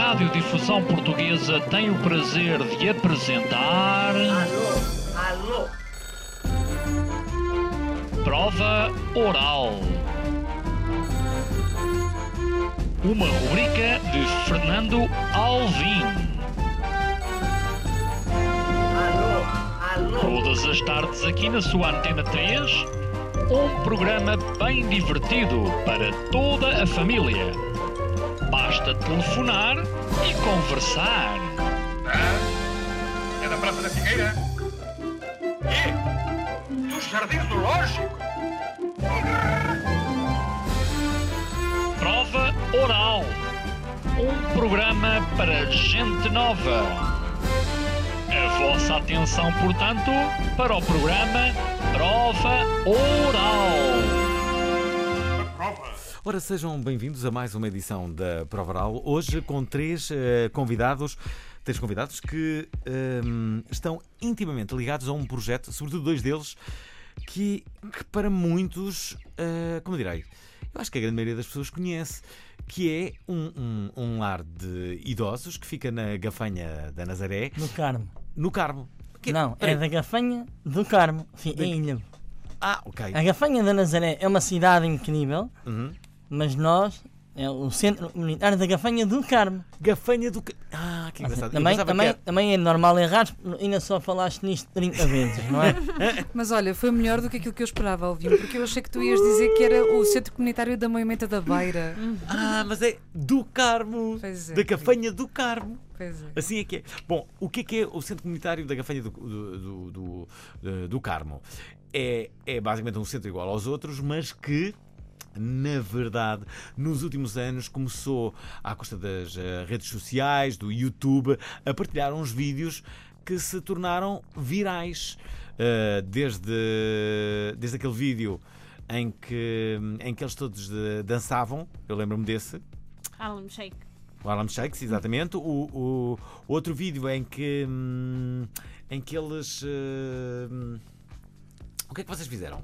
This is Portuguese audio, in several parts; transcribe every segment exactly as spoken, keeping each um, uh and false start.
Radiodifusão Portuguesa tem o prazer de apresentar... Alô, alô. Prova Oral. Uma rubrica de Fernando Alvim. Alô, alô. Todas as tardes aqui na sua Antena três, um programa bem divertido para toda a família. Basta telefonar e conversar. Ah, é da Praça da Figueira? E? Dos Jardins do Lógico? Prova Oral. Um programa para gente nova. A vossa atenção, portanto, para o programa Prova Oral. Prova. Ora, sejam bem-vindos a mais uma edição da Prova Oral. Hoje com três uh, convidados, três convidados que um, estão intimamente ligados a um projeto, sobretudo dois deles, que, que para muitos, uh, como direi, eu acho que a grande maioria das pessoas conhece, que é um, um, um lar de idosos que fica na Gafanha da Nazaré. No Carmo. No Carmo. Que... Não, Peraí. é da Gafanha do Carmo. Sim, Da- em Ilha. Ah, ok. A Gafanha da Nazaré é uma cidade incrível, Uhum. mas nós, é o centro comunitário da Gafanha do Carmo. Gafanha do... Ca- Ah, que engraçado. Eu Também, pensava também, que era- também é normal errar, ainda só falaste nisto trinta vezes, não é? Mas olha, foi melhor do que aquilo que eu esperava, Alvim, porque eu achei que tu ias dizer que era o Centro Comunitário da Moimenta da Beira. Ah, mas é do Carmo. Pois é. Da Gafanha do Carmo. Pois é. Assim é que é. Bom, o que é que é o Centro Comunitário da Gafanha do, do, do, do, do- do Carmo? É, é basicamente um centro igual aos outros, mas que, na verdade, nos últimos anos começou, à custa das eh, redes sociais, do YouTube, a partilhar uns vídeos que se tornaram virais. Eh, desde, desde aquele vídeo em que, em que eles todos eh, dançavam, eu lembro-me desse. Harlem Shake. O Harlem Shakes, exatamente. O, o outro vídeo em que hum, em que eles hum, o que é que vocês fizeram?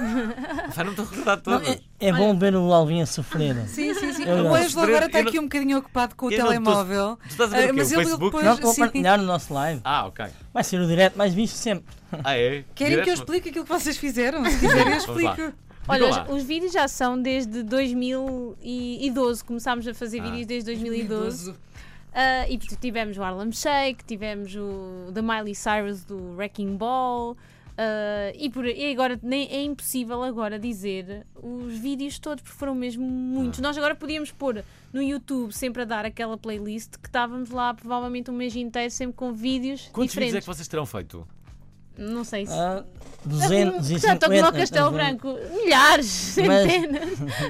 Já não estou a recordar Não, todos. é, é bom ver o Alvin a sofrer. Sim, sim, sim. Eu O não- Ângelo agora está Eu não- aqui um bocadinho ocupado com o Eu não estou- telemóvel. Tu estás a ver o Ah, quê? mas O ele Facebook? depois- Não, vou sim. partilhar no nosso live. Ah, ok. Vai ser o direto mais visto sempre. Ah, é? Querem que eu Direto? explique aquilo que vocês fizeram? Se quiserem, eu Vamos lá. explico. Olha, Diga lá. os, os vídeos já são desde dois mil e doze. Começámos a fazer Ah. vídeos desde dois mil e doze. Ah, e portanto, tivemos o Harlem Shake, tivemos o da Miley Cyrus do Wrecking Ball. ah, e, por, e agora nem, é impossível agora dizer os vídeos todos, porque foram mesmo muitos. Ah. Nós agora podíamos pôr no YouTube sempre a dar aquela playlist que estávamos lá provavelmente um mês inteiro, sempre com vídeos Quantos vídeos é diferentes. que vocês terão feito? Não sei se. Ah, duzentos e Portanto, como cinquenta. ao Castelo Branco, milhares, centenas.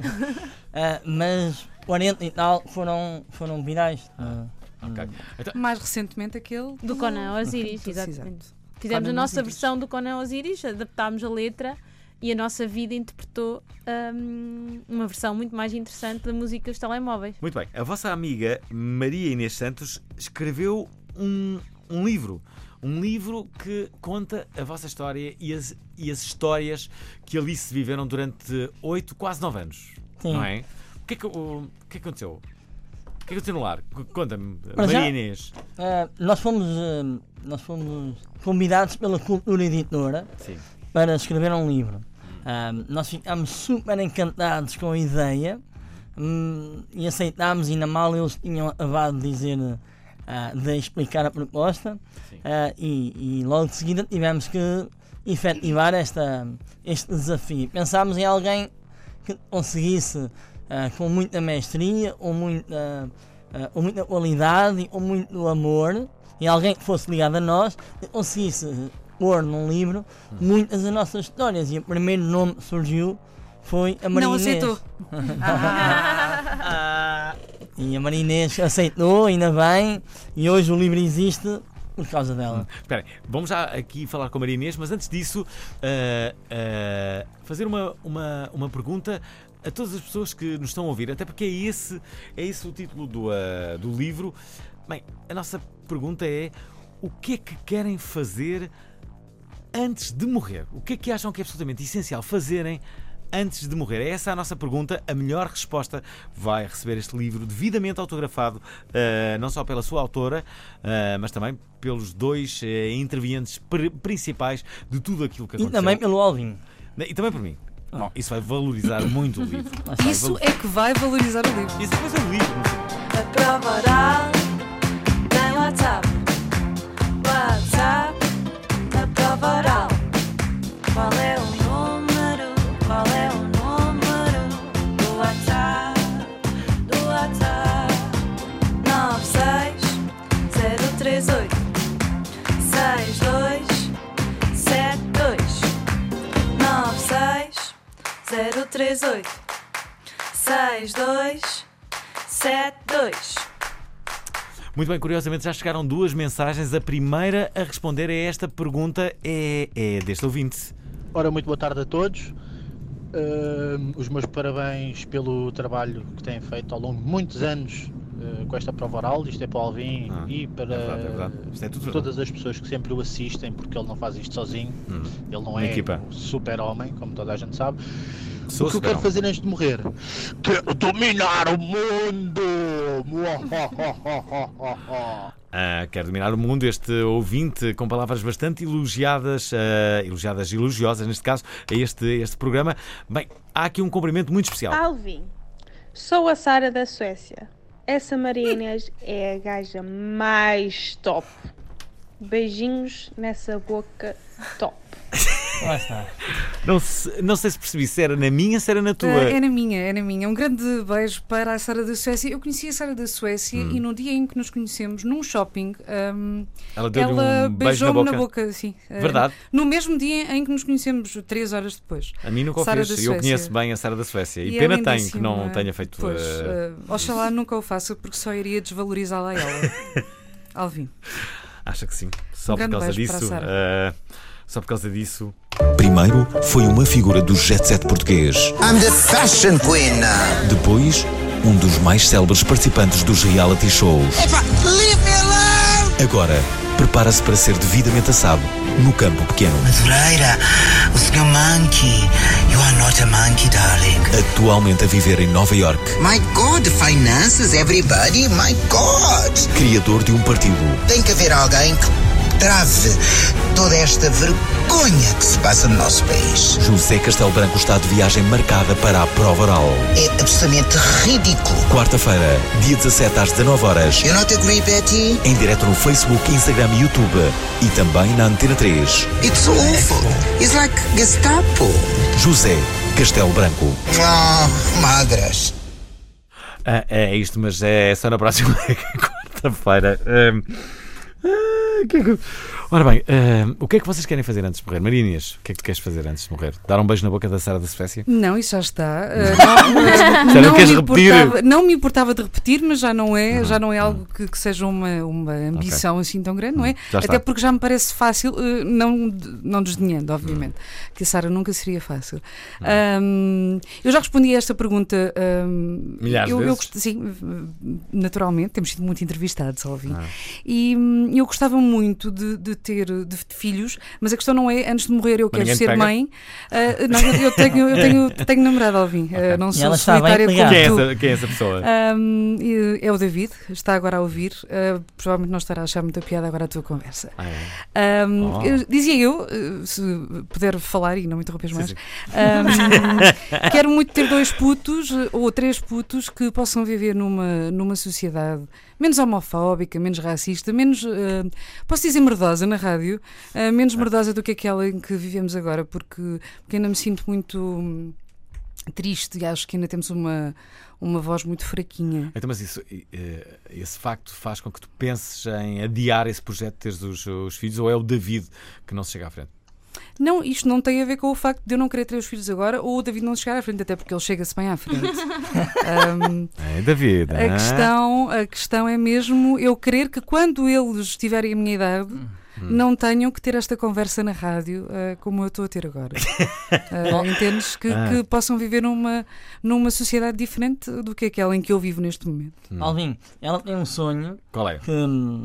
Ah, mas quarenta e tal foram, foram virais. Ah, Ok. Então, Mais recentemente aquele Do Conan Osiris, do- exatamente. exato. Fizemos Conan a nossa Osiris. versão do Conan Osiris, adaptámos a letra e a nossa vida interpretou hum, uma versão muito mais interessante da música dos telemóveis. muito bem. A vossa amiga Maria Inês Santos escreveu um, um livro. Um livro que conta a vossa história e as, e as histórias que ali se viveram durante oito, quase nove anos. Sim. Não é? O que é que, o, o que, é que aconteceu? O que é que aconteceu no lar? C- Conta-me, Para Maria já- Inês. Ah, nós, fomos, ah, nós fomos convidados pela Cultura Editora Sim. para escrever um livro. Ah, nós ficámos super encantados com a ideia hum, e aceitámos, e na mal eles tinham acabado de dizer, ah, de explicar a proposta. Sim. Ah, e, e logo de seguida tivemos que efetivar esta, este desafio. Pensámos em alguém que conseguisse, ah, com muita mestria, ou muita, ah, ou muita qualidade, ou muito amor, e alguém que fosse ligado a nós, que conseguisse pôr num livro muitas das nossas histórias. E o primeiro nome que surgiu foi a Maria Não Inês. aceitou. E a Maria Inês aceitou, ainda bem, e hoje o livro existe por causa dela. Espera aí, vamos já aqui falar com a Maria Inês, mas antes disso, ah, ah, fazer uma, uma, uma pergunta a todas as pessoas que nos estão a ouvir, até porque é esse, é esse o título do, ah, do livro. Bem, a nossa pergunta é: o que é que querem fazer antes de morrer? O que é que acham que é absolutamente essencial fazerem antes de morrer? É essa a nossa pergunta. A melhor resposta vai receber este livro devidamente autografado, uh, não só pela sua autora, uh, mas também pelos dois uh, intervenientes pr- principais de tudo aquilo que E aconteceu. também pelo Alvin. E também por mim. Bom, isso vai valorizar muito o livro. Vai Isso valo- é que vai valorizar o livro. Isso depois é um livro. A prova oral tem WhatsApp. WhatsApp, a prova oral. Qual é o número? Qual é o número do WhatsApp? Do WhatsApp? nove seis zero três oito seis dois sete dois. nove seis zero três oito seis dois sete dois. Muito bem, curiosamente já chegaram duas mensagens. A primeira a responder a esta pergunta é, é deste ouvinte. Ora, muito boa tarde a todos. Uh, os meus parabéns pelo trabalho que têm feito ao longo de muitos anos uh, com esta prova oral. Isto é para o Alvin Ah, e para é verdade, é verdade. Isto é tudo verdade. todas as pessoas que sempre o assistem, porque ele não faz isto sozinho. Hum. Ele não Uma é equipa. o super-homem, como toda a gente sabe. Sou o que eu quero fazer antes de morrer? Quero dominar o mundo! Ah, quer dominar o mundo, este ouvinte com palavras bastante elogiadas, ah, elogiadas e elogiosas, neste caso, a este, a este programa. Bem, há aqui um cumprimento muito especial. Alvin, sou a Sara da Suécia. Essa Maria Inês é a gaja mais top. Beijinhos nessa boca top. Lá está. Não, se- não sei se percebi se era na minha, se era na tua. Uh, é na minha, é na minha. Um grande beijo para a Sara da Suécia. Eu conheci a Sara da Suécia Hum. e no dia em que nos conhecemos, num shopping, um, Ela deu-lhe ela um beijo na beijou-me boca. sim. Uh, Verdade. No mesmo dia em que nos conhecemos, três horas depois. A mim nunca o Sara fez. da Eu Suécia. conheço bem a Sara da Suécia. E, E é pena tenho que lindíssima. não tenha feito. Pois, ah, uh, oxalá nunca o faça, porque só iria desvalorizá-la a ela. Alvin. Acha que sim. Só Um por grande causa beijo para a disso. Sara. ah, só por causa disso. Primeiro foi uma figura do jet set português. I'm the fashion queen. Depois, um dos mais célebres participantes dos reality shows. Epa, leave me alone! Agora, prepara-se para ser devidamente assado no campo pequeno. Madureira, o senhor Monkey. You are not a monkey, darling. Atualmente a viver em Nova York. My God, finances, everybody, my God. Criador de um partido. Tem que haver alguém que trave toda esta vergonha que se passa no nosso país. José Castelo Branco está de viagem marcada para a prova oral. É absolutamente ridículo. Quarta-feira, dia dezassete às dezanove horas. You not agree, Betty? Em direto no Facebook, Instagram e YouTube. E também na Antena três. It's awful. It's like Gestapo. José Castelo Branco. Oh, magras. Ah, é isto, mas é só na próxima quarta-feira. Ahm, ah, que é que- Ora bem, ahm, o que é que vocês querem fazer antes de morrer? Maria Inês, o que é que tu queres fazer antes de morrer? Dar um beijo na boca da Sara da Suécia? Não, isso já está. Uh, não, uh, Já não não, queres me repetir? importava, não me importava de repetir, mas já não é, Uhum, já não é algo que, que seja uma, uma ambição assim tão grande, não é? Já está. Até porque já me parece fácil, uh, não, não desdenhando, obviamente, que a Sara nunca seria fácil. Um, eu já respondi a esta pergunta. Um, Milhares eu, de eu vezes? gost- Sim, naturalmente, temos sido muito entrevistados, Alvin. Ah. E hum, eu gostava muito de, de ter de, de filhos, mas a questão não é antes de morrer eu Mas quero ninguém te ser pega? mãe. Ah, não, eu, eu tenho, eu tenho, tenho namorado, Alvin. Ah, não E sou ela está bem solitária como ligada. Quem é tu. essa, quem é essa pessoa? Ahm, e é o David, está agora a ouvir. Ah, provavelmente não estará a achar muita piada agora a tua conversa. Ah, é. Ahm, Oh. eu- dizia eu, eh, se puder falar e não me interrompes mais, sim. ahm, quero muito ter dois putos eh, ou três putos que possam viver numa, numa sociedade menos homofóbica, menos racista, menos, eh, posso dizer, merdosa na rádio, eh, menos merdosa do que aquela em que vivemos agora, porque, porque ainda me sinto muito hum, triste e acho que ainda temos uma, uma voz muito fraquinha. Então, mas isso, eh, esse facto faz com que tu penses em adiar esse projeto de teres os, os filhos, ou é o David que não se chega à frente? Não, isto não tem a ver com o facto de eu não querer ter os filhos agora ou o David não chegar à frente, até porque ele chega-se bem à frente. Um, É, David. a, ah? questão, a questão é mesmo eu querer que quando eles tiverem a minha idade não tenham que ter esta conversa na rádio uh, como eu estou a ter agora. Uh, entendes? Que, Ah. que possam viver numa, numa sociedade diferente do que aquela em que eu vivo neste momento. Alvin, ela tem um sonho Qual é? que hum,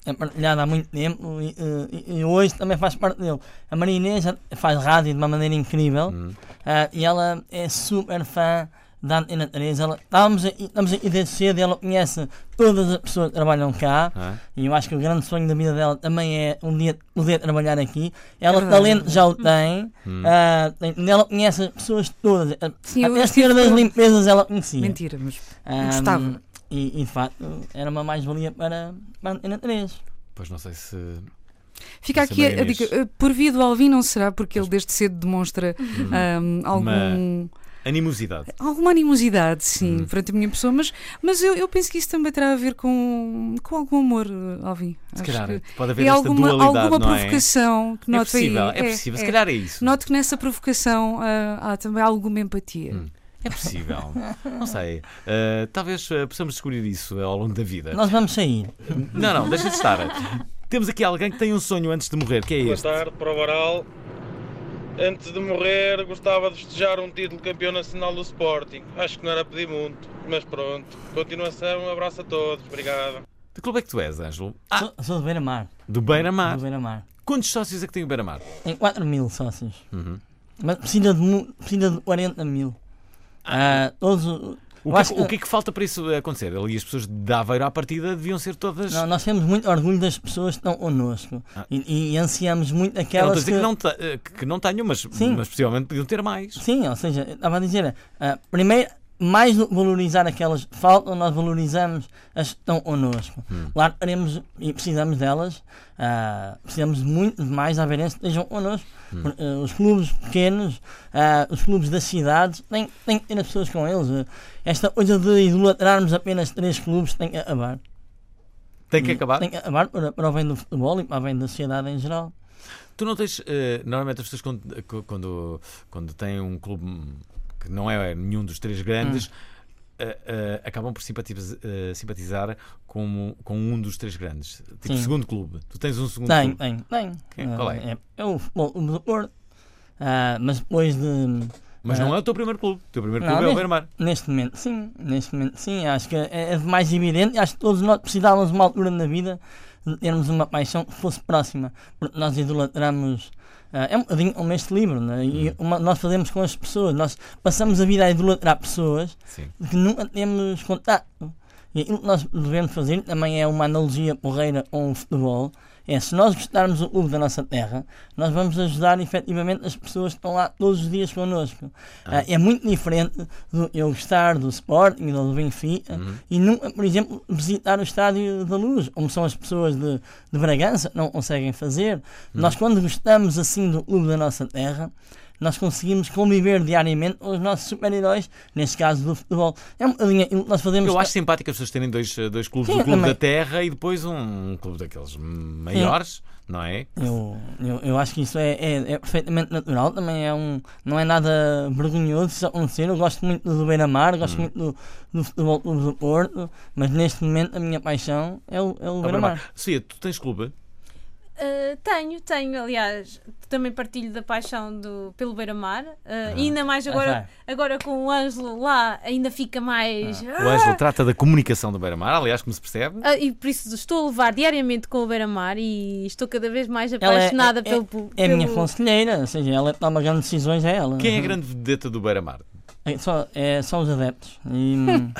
é partilhado há muito tempo e, e, e hoje também faz parte dele. A Maria Inês faz rádio de uma maneira incrível Hum. uh, e ela é super fã da Antena três. Ela, estamos, aqui, estamos aqui desde cedo e ela conhece todas as pessoas que trabalham cá. Ah. E eu acho que o grande sonho da vida dela também é um dia poder trabalhar aqui. Ela, É verdade. talento, já o tem. Hum. Uh, tem- ela conhece as pessoas todas. Sim, eu Até a estive senhora das por- limpezas ela conhecia. Mentira, mas Um, gostava. E, e de facto era uma mais-valia para, para a Antena três. Pois não sei se. Fica Essa aqui a, a Maria Inês. dica, eh, por via do Alvin não será, porque ele desde cedo demonstra ahm, algum, Animosidade. alguma animosidade, sim, Hum. perante a minha pessoa, mas, mas eu, eu penso que isso também terá a ver com, com algum amor, eh, Alvin. Se Acho calhar que pode haver é esta alguma, dualidade, alguma não é? provocação que É noto possível, aí. é possível. Se calhar é isso. Noto que nessa provocação ah, há também alguma empatia. Hum. É possível. Não sei. Uh, talvez uh, possamos descobrir isso ao longo da vida. Nós vamos sair. Não, não, deixa de estar. Temos aqui alguém que tem um sonho antes de morrer, que é Boa este. tarde, para o Varal. Antes de morrer, gostava de festejar um título de campeão nacional do Sporting. Acho que não era pedir muito, mas pronto. Continuação, um abraço a todos. Obrigado. De que clube é que tu és, Ângelo? Sou, sou do Beira-Mar. Do Beira-Mar. Do Beira-Mar. Quantos sócios é que tem o Beira-Mar? Tem quatro mil sócios. Uhum. Mas precisa de, mu- precisa de quarenta mil. Ah, todos, O eu que, acho o que é que falta para isso acontecer? Ali as pessoas de Aveiro à partida deviam ser todas. Não, nós temos muito orgulho das pessoas que estão connosco. Ah. E, e ansiamos muito Eu não estou a aquelas dizer que... que não, te- eh, que não tenham, mas, Sim. mas possivelmente podiam ter mais. Sim, ou seja, eu estava a dizer, ah, primeiro, mais do que valorizar aquelas que faltam, nós valorizamos as que estão connosco. Hum. Claro, queremos e precisamos delas, ah, precisamos de muito mais aveirenses que estejam connosco. Hum. Por- ah, os clubes pequenos, ah, os clubes das cidades, têm, têm que ter as pessoas com eles. Ah, esta coisa de idolatrarmos apenas três clubes tem que acabar. Tem que E acabar. Tem que acabar para, para o bem do futebol e para o bem da sociedade em geral. Tu não tens. eh, normalmente as pessoas quando, quando, quando têm um clube que não é nenhum dos três grandes. eh, eh, acabam por simpatizar, eh, simpatizar com, com um dos três grandes. Tipo, Sim. segundo clube. Tu tens um segundo Tem, clube. tem, tem. Quem- qual é? É, é o futebol Clube do Porto. Ah, mas depois de. Mas ah, não é o teu primeiro clube. O teu primeiro não, clube é o neste- Beira-Mar. Neste momento, sim. Neste momento, sim. Acho que é, é mais evidente. Acho que todos nós precisávamos de uma altura na vida de termos uma paixão que fosse próxima. Porque nós idolatramos. ah, é um bocadinho como este livro, né? E uma- nós fazemos com as pessoas. Nós passamos a vida a idolatrar pessoas Sim. que nunca temos contato. E aquilo que nós devemos fazer também é uma analogia porreira com o futebol. É, se nós gostarmos do clube da nossa terra, nós vamos ajudar efetivamente as pessoas que estão lá todos os dias connosco. Ah, é muito diferente do eu gostar do Sporting ou do Benfica Uhum. e nunca, por exemplo, visitar o Estádio da Luz, como são as pessoas de, de Bragança, não conseguem fazer. Nós, quando gostamos assim do clube da nossa terra, nós conseguimos conviver diariamente com os nossos super-heróis, neste caso do futebol. É um bocadinho aquilo que nós fazemos. Eu acho simpático as pessoas terem dois, dois clubes, Sim, o clube também. da terra e depois um clube daqueles maiores, não é? Eu, eu, eu acho que isso é, é, é perfeitamente natural, também é um, não é nada vergonhoso isso acontecer. Eu gosto muito do Beira-Mar, gosto Hum. muito do, do Futebol Clube do Porto, mas neste momento a minha paixão é o, é o Ah, Beira-Mar. Beira-Mar. Sofia, tu tens clube? Uh, tenho, tenho, aliás, também partilho da paixão do, pelo Beira-Mar, uh, e ainda mais agora, agora com o Ângelo lá, ainda fica mais. O Ângelo trata da comunicação do Beira-Mar, aliás, como se percebe. Ah, e por isso estou a levar diariamente com o Beira-Mar e estou cada vez mais Ela é- apaixonada é, pelo, é, é a minha pelo- conselheira, ou seja, ela toma grandes decisões, é ela. Quem é a grande vedeta do Beira-Mar? É só, é só os adeptos. E,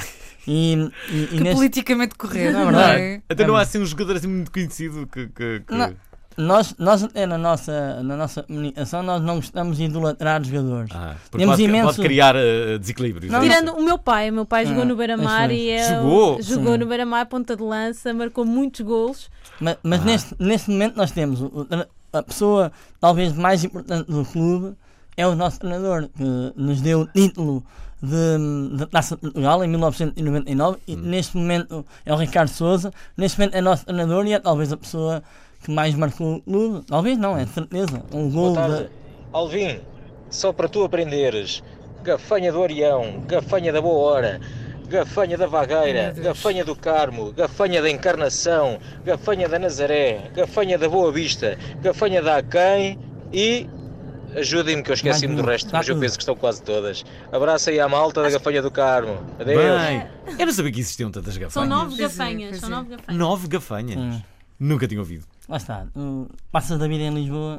e, e, e Que neste- politicamente correto, Não é não verdade. é? Até não há assim um jogador assim muito conhecido que. que, que... Não. Nós, nós até na nossa, na nossa comunicação nós não gostamos de idolatrar jogadores. Ah, porque Temos pode, imenso- pode criar uh, desequilíbrios. Não, é isso? Tirando o meu pai, o meu pai jogou Ah, no Beira-Mar pois foi. e é, Jogou? jogou Sim. no Beira-Mar, ponta de lança, marcou muitos golos. Mas, mas Ah. neste, neste momento nós temos o- o- a pessoa talvez mais importante do clube é o nosso treinador, que nos deu o título de, de Taça de Portugal em mil novecentos e noventa e nove e Hum. neste momento é o Ricardo Sousa. Neste momento é nosso treinador e é talvez a pessoa que mais marcou o clube. Talvez não, é de certeza. Um gol Boa da. tarde. Alvin, só para tu aprenderes, gafanha do Orião, gafanha da Boa Hora, gafanha da Vagueira, Meu Deus. gafanha do Carmo, gafanha da Encarnação, gafanha da Nazaré, gafanha da Boa Vista, gafanha da Aquém e... Ajudem-me que eu esqueci-me do Vai, resto, tá mas eu tudo. penso que estão quase todas. Abraço aí à malta da gafanha do Carmo. Adeus. Bem, eu não sabia que existiam tantas São gafanhas. nove Pois é, gafanhas, pois são é. nove gafanhas. Nove gafanhas. Sim. Nunca tinha ouvido. Lá está, uh, passas da vida em Lisboa.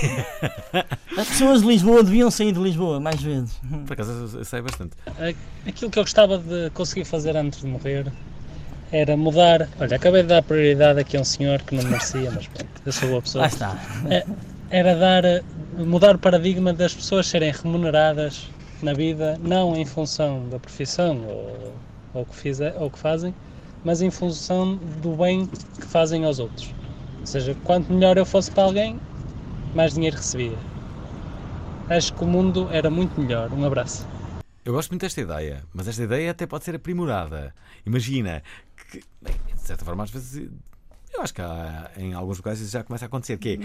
As pessoas de Lisboa deviam sair de Lisboa mais vezes. Por acaso eu sei bastante. Aquilo que eu gostava de conseguir fazer antes de morrer era mudar. Olha, acabei de dar prioridade aqui a um senhor que não merecia, mas pronto, eu sou boa pessoa. Lá está. É, era dar, mudar o paradigma das pessoas serem remuneradas na vida, não em função da profissão ou, ou, que fizer, ou que fazem, mas em função do bem que fazem aos outros. Ou seja, quanto melhor eu fosse para alguém, mais dinheiro recebia. Acho que o mundo era muito melhor. Um abraço. Eu gosto muito desta ideia, mas esta ideia até pode ser aprimorada. Imagina que, bem, de certa forma, às vezes, eu acho que há, em alguns lugares isso já começa a acontecer, que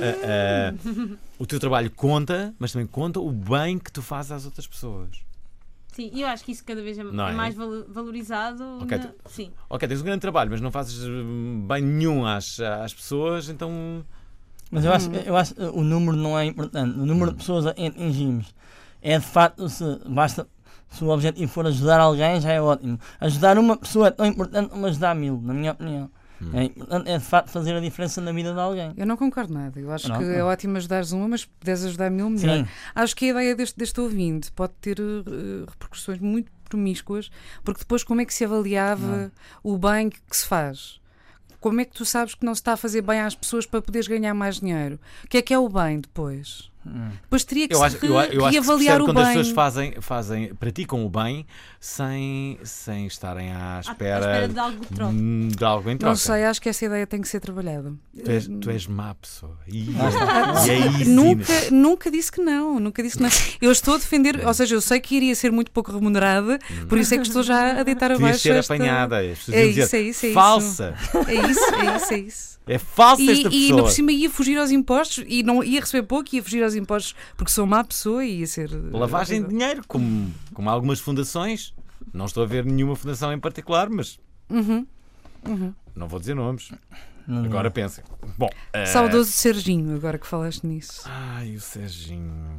é, uh, uh, o teu trabalho conta, mas também conta o bem que tu fazes às outras pessoas. Sim, e eu acho que isso cada vez é, Não é é? mais valo- valorizado. Ok, na- tu- Sim. Ok, tens um grande trabalho, mas não fazes hum, bem nenhum às, às pessoas, então... Mas eu acho, eu acho que o número não é importante. O número de pessoas a atingimos é de facto, se, basta, se o objetivo for ajudar alguém, já é ótimo. Ajudar uma pessoa é tão importante como ajudar mil, na minha opinião. Hum. É importante, é de facto fazer a diferença na vida de alguém. Eu não concordo nada. Eu acho Não, que não. é ótimo ajudares uma, mas se puderes ajudar mil, melhor. Sim. Acho que a ideia deste, deste ouvinte pode ter uh, repercussões muito promíscuas, porque depois como é que se avaliava o bem que, que se faz? Como é que tu sabes que não se está a fazer bem às pessoas para poderes ganhar mais dinheiro? O que é que é o bem depois? Hum. Depois teria que Eu se acho, eu, eu acho que se reavaliar percebe o quando bem. as pessoas fazem, fazem, praticam o bem sem, sem estarem à espera, espera de algo de troca. hum, de algo em troca. Não sei, acho que essa ideia tem que ser trabalhada. Tu és, tu és má pessoa. E, Ah, e é isso. nunca, nunca disse que não, nunca disse que não. Eu estou a defender, ou seja, eu sei que iria ser muito pouco remunerada, por isso é que estou já a deitar Devias abaixo. ser esta... apanhada. As pessoas É iam isso, dizer, é isso, é isso. falsa. É isso, é isso, é isso. É falsa E, esta e pessoa. ainda por cima ia fugir aos impostos e não ia receber pouco, ia fugir aos impostos porque sou má pessoa e ia ser. uh, Lavagem de horrível. dinheiro, como, como algumas fundações. Não estou a ver nenhuma fundação em particular, mas Uhum, uhum. não vou dizer nomes. Não, Agora pensem. Bom, eh, Saudoso Serginho, agora que falaste nisso. Ai, o Serginho.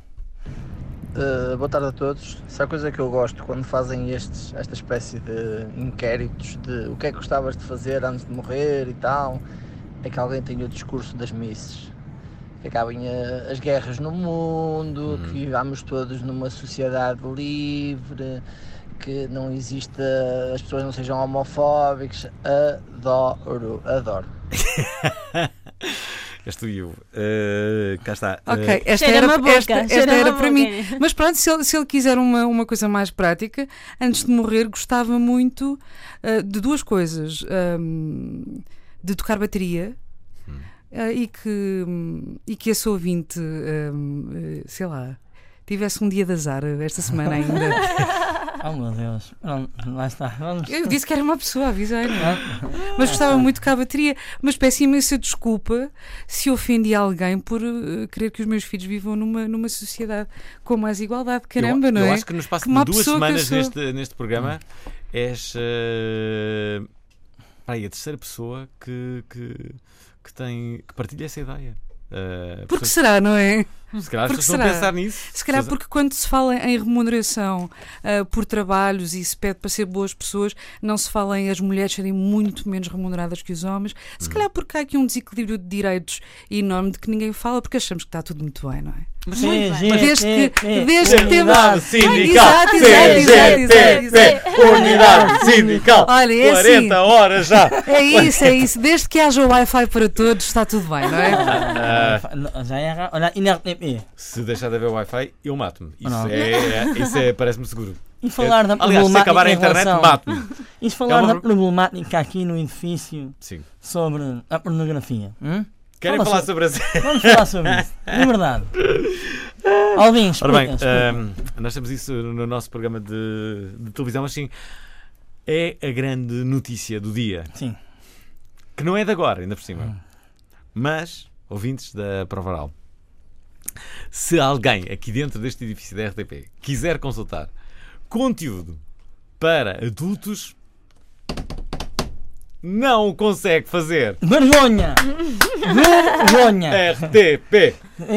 Uh, boa tarde a todos. Se há coisa que eu gosto quando fazem estes, esta espécie de inquéritos de o que é que gostavas de fazer antes de morrer e tal, é que alguém tenha o discurso das misses. Que acabem uh, as guerras no mundo, que vivamos todos numa sociedade livre, que não exista, as pessoas não sejam homofóbicas. Adoro, adoro. És tu e eu. Uh, cá está. Ok, Uh, esta Cheira-me era, a boca, esta, esta cheira-me era a para boca. mim. Mas pronto, se ele, se ele quiser uma, uma coisa mais prática, antes de morrer, gostava muito uh, de duas coisas: um, de tocar bateria. Uh, e, que, um, e que esse ouvinte, um, uh, sei lá, tivesse um dia de azar esta semana ainda. Oh meu Deus, Pronto, lá está. Vamos. Eu disse que era uma pessoa, avisei, não é? Mas gostava muito de tocar bateria. Mas peço imensa desculpa se ofendi alguém por uh, querer que os meus filhos vivam numa, numa sociedade com mais igualdade. Caramba, eu, não eu é? acho que no espaço Que má de duas pessoa que eu semanas sou. neste, neste programa és uh, pá, a terceira pessoa que, que, que, tem, que partilha essa ideia. Uh, Porque pessoas- será, não é? Se calhar as Porque pessoas estão a será? pensar nisso. Se calhar Pessoas- porque quando se fala em remuneração ah, por trabalhos e se pede para ser boas pessoas, não se fala em as mulheres serem muito menos remuneradas que os homens. Se calhar porque há aqui um desequilíbrio de direitos enorme de que ninguém fala, porque achamos que está tudo muito bem, não é? Mas Sim, Muito sim, bem. Desde sim, que, sim. desde que temos. Unidade sindical, Exato, exato, exato, exato, exato. Unidade sindical, Olha, é quarenta assim. horas já. É isso, é isso. Desde que haja o Wi-Fi para todos, está tudo bem, não é? Ah, Já é ra- Olha, e na R T P. se deixar de haver Wi-Fi, eu mato-me. Isso, Não. é, é, isso é, parece-me seguro. E falar da Aliás, se problemática acabar a em internet, relação- mato-me. E se falar É uma- da problemática aqui no edifício Sim. sobre a pornografia? Hum? Querem Fala falar so- sobre, sobre Vamos falar sobre isso. De verdade. Alvin, explica, Ora bem, explica. ahm, nós temos isso no nosso programa de, de televisão, mas sim, é a grande notícia do dia. Sim. Que não é de agora, ainda por cima. Mas, ouvintes da Prova Oral, se alguém aqui dentro deste edifício da R T P quiser consultar conteúdo para adultos, não consegue fazer. Vergonha! Vergonha! R T P!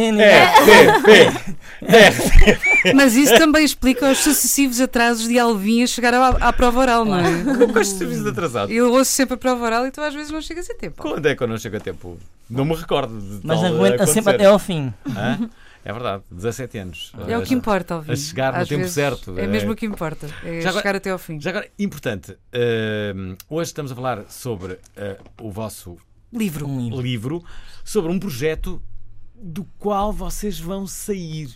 R T P! R T P! Mas isso também explica os sucessivos atrasos de Alvin a chegar à, à prova oral, não é? Quais serviços atrasados? Eu ouço sempre a prova oral e tu às vezes não chegas a tempo. Quando é que eu não chego a tempo? Não me recordo de Mas tal aguenta acontecer. sempre até ao fim. Hã? É verdade, dezassete anos. É o que importa, Alvin. A chegar no Às tempo vezes certo. É mesmo o que importa. É Já chegar agora- até ao fim. Já agora, importante, uh, hoje estamos a falar sobre uh, o vosso Livro. livro, sobre um projeto do qual vocês vão sair.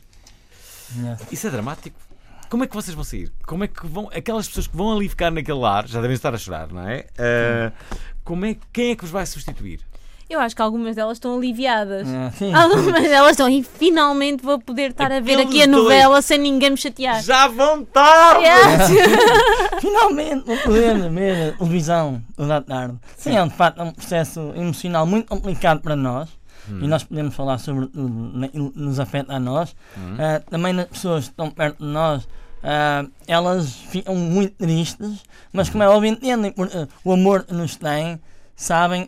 Yeah. Isso é dramático. Como é que vocês vão sair? Como é que vão. Aquelas pessoas que vão ali ficar naquele lar já devem estar a chorar, não é? Uh, como é quem é que vos vai substituir? Eu acho que algumas delas estão aliviadas. Ah, sim. Algumas delas estão e finalmente vou poder estar a ver Aqueles aqui a novela sem ninguém me chatear. Já vão estar! Yes. Finalmente vou poder ver a televisão da tarde. Sim, é de facto um processo emocional muito complicado para nós. Hum. E nós podemos falar sobre tudo, nos afeta a nós. Hum. Uh, também as pessoas que estão perto de nós, uh, elas ficam muito tristes, mas como é óbvio, entendem por, uh, o amor que nos têm, sabem,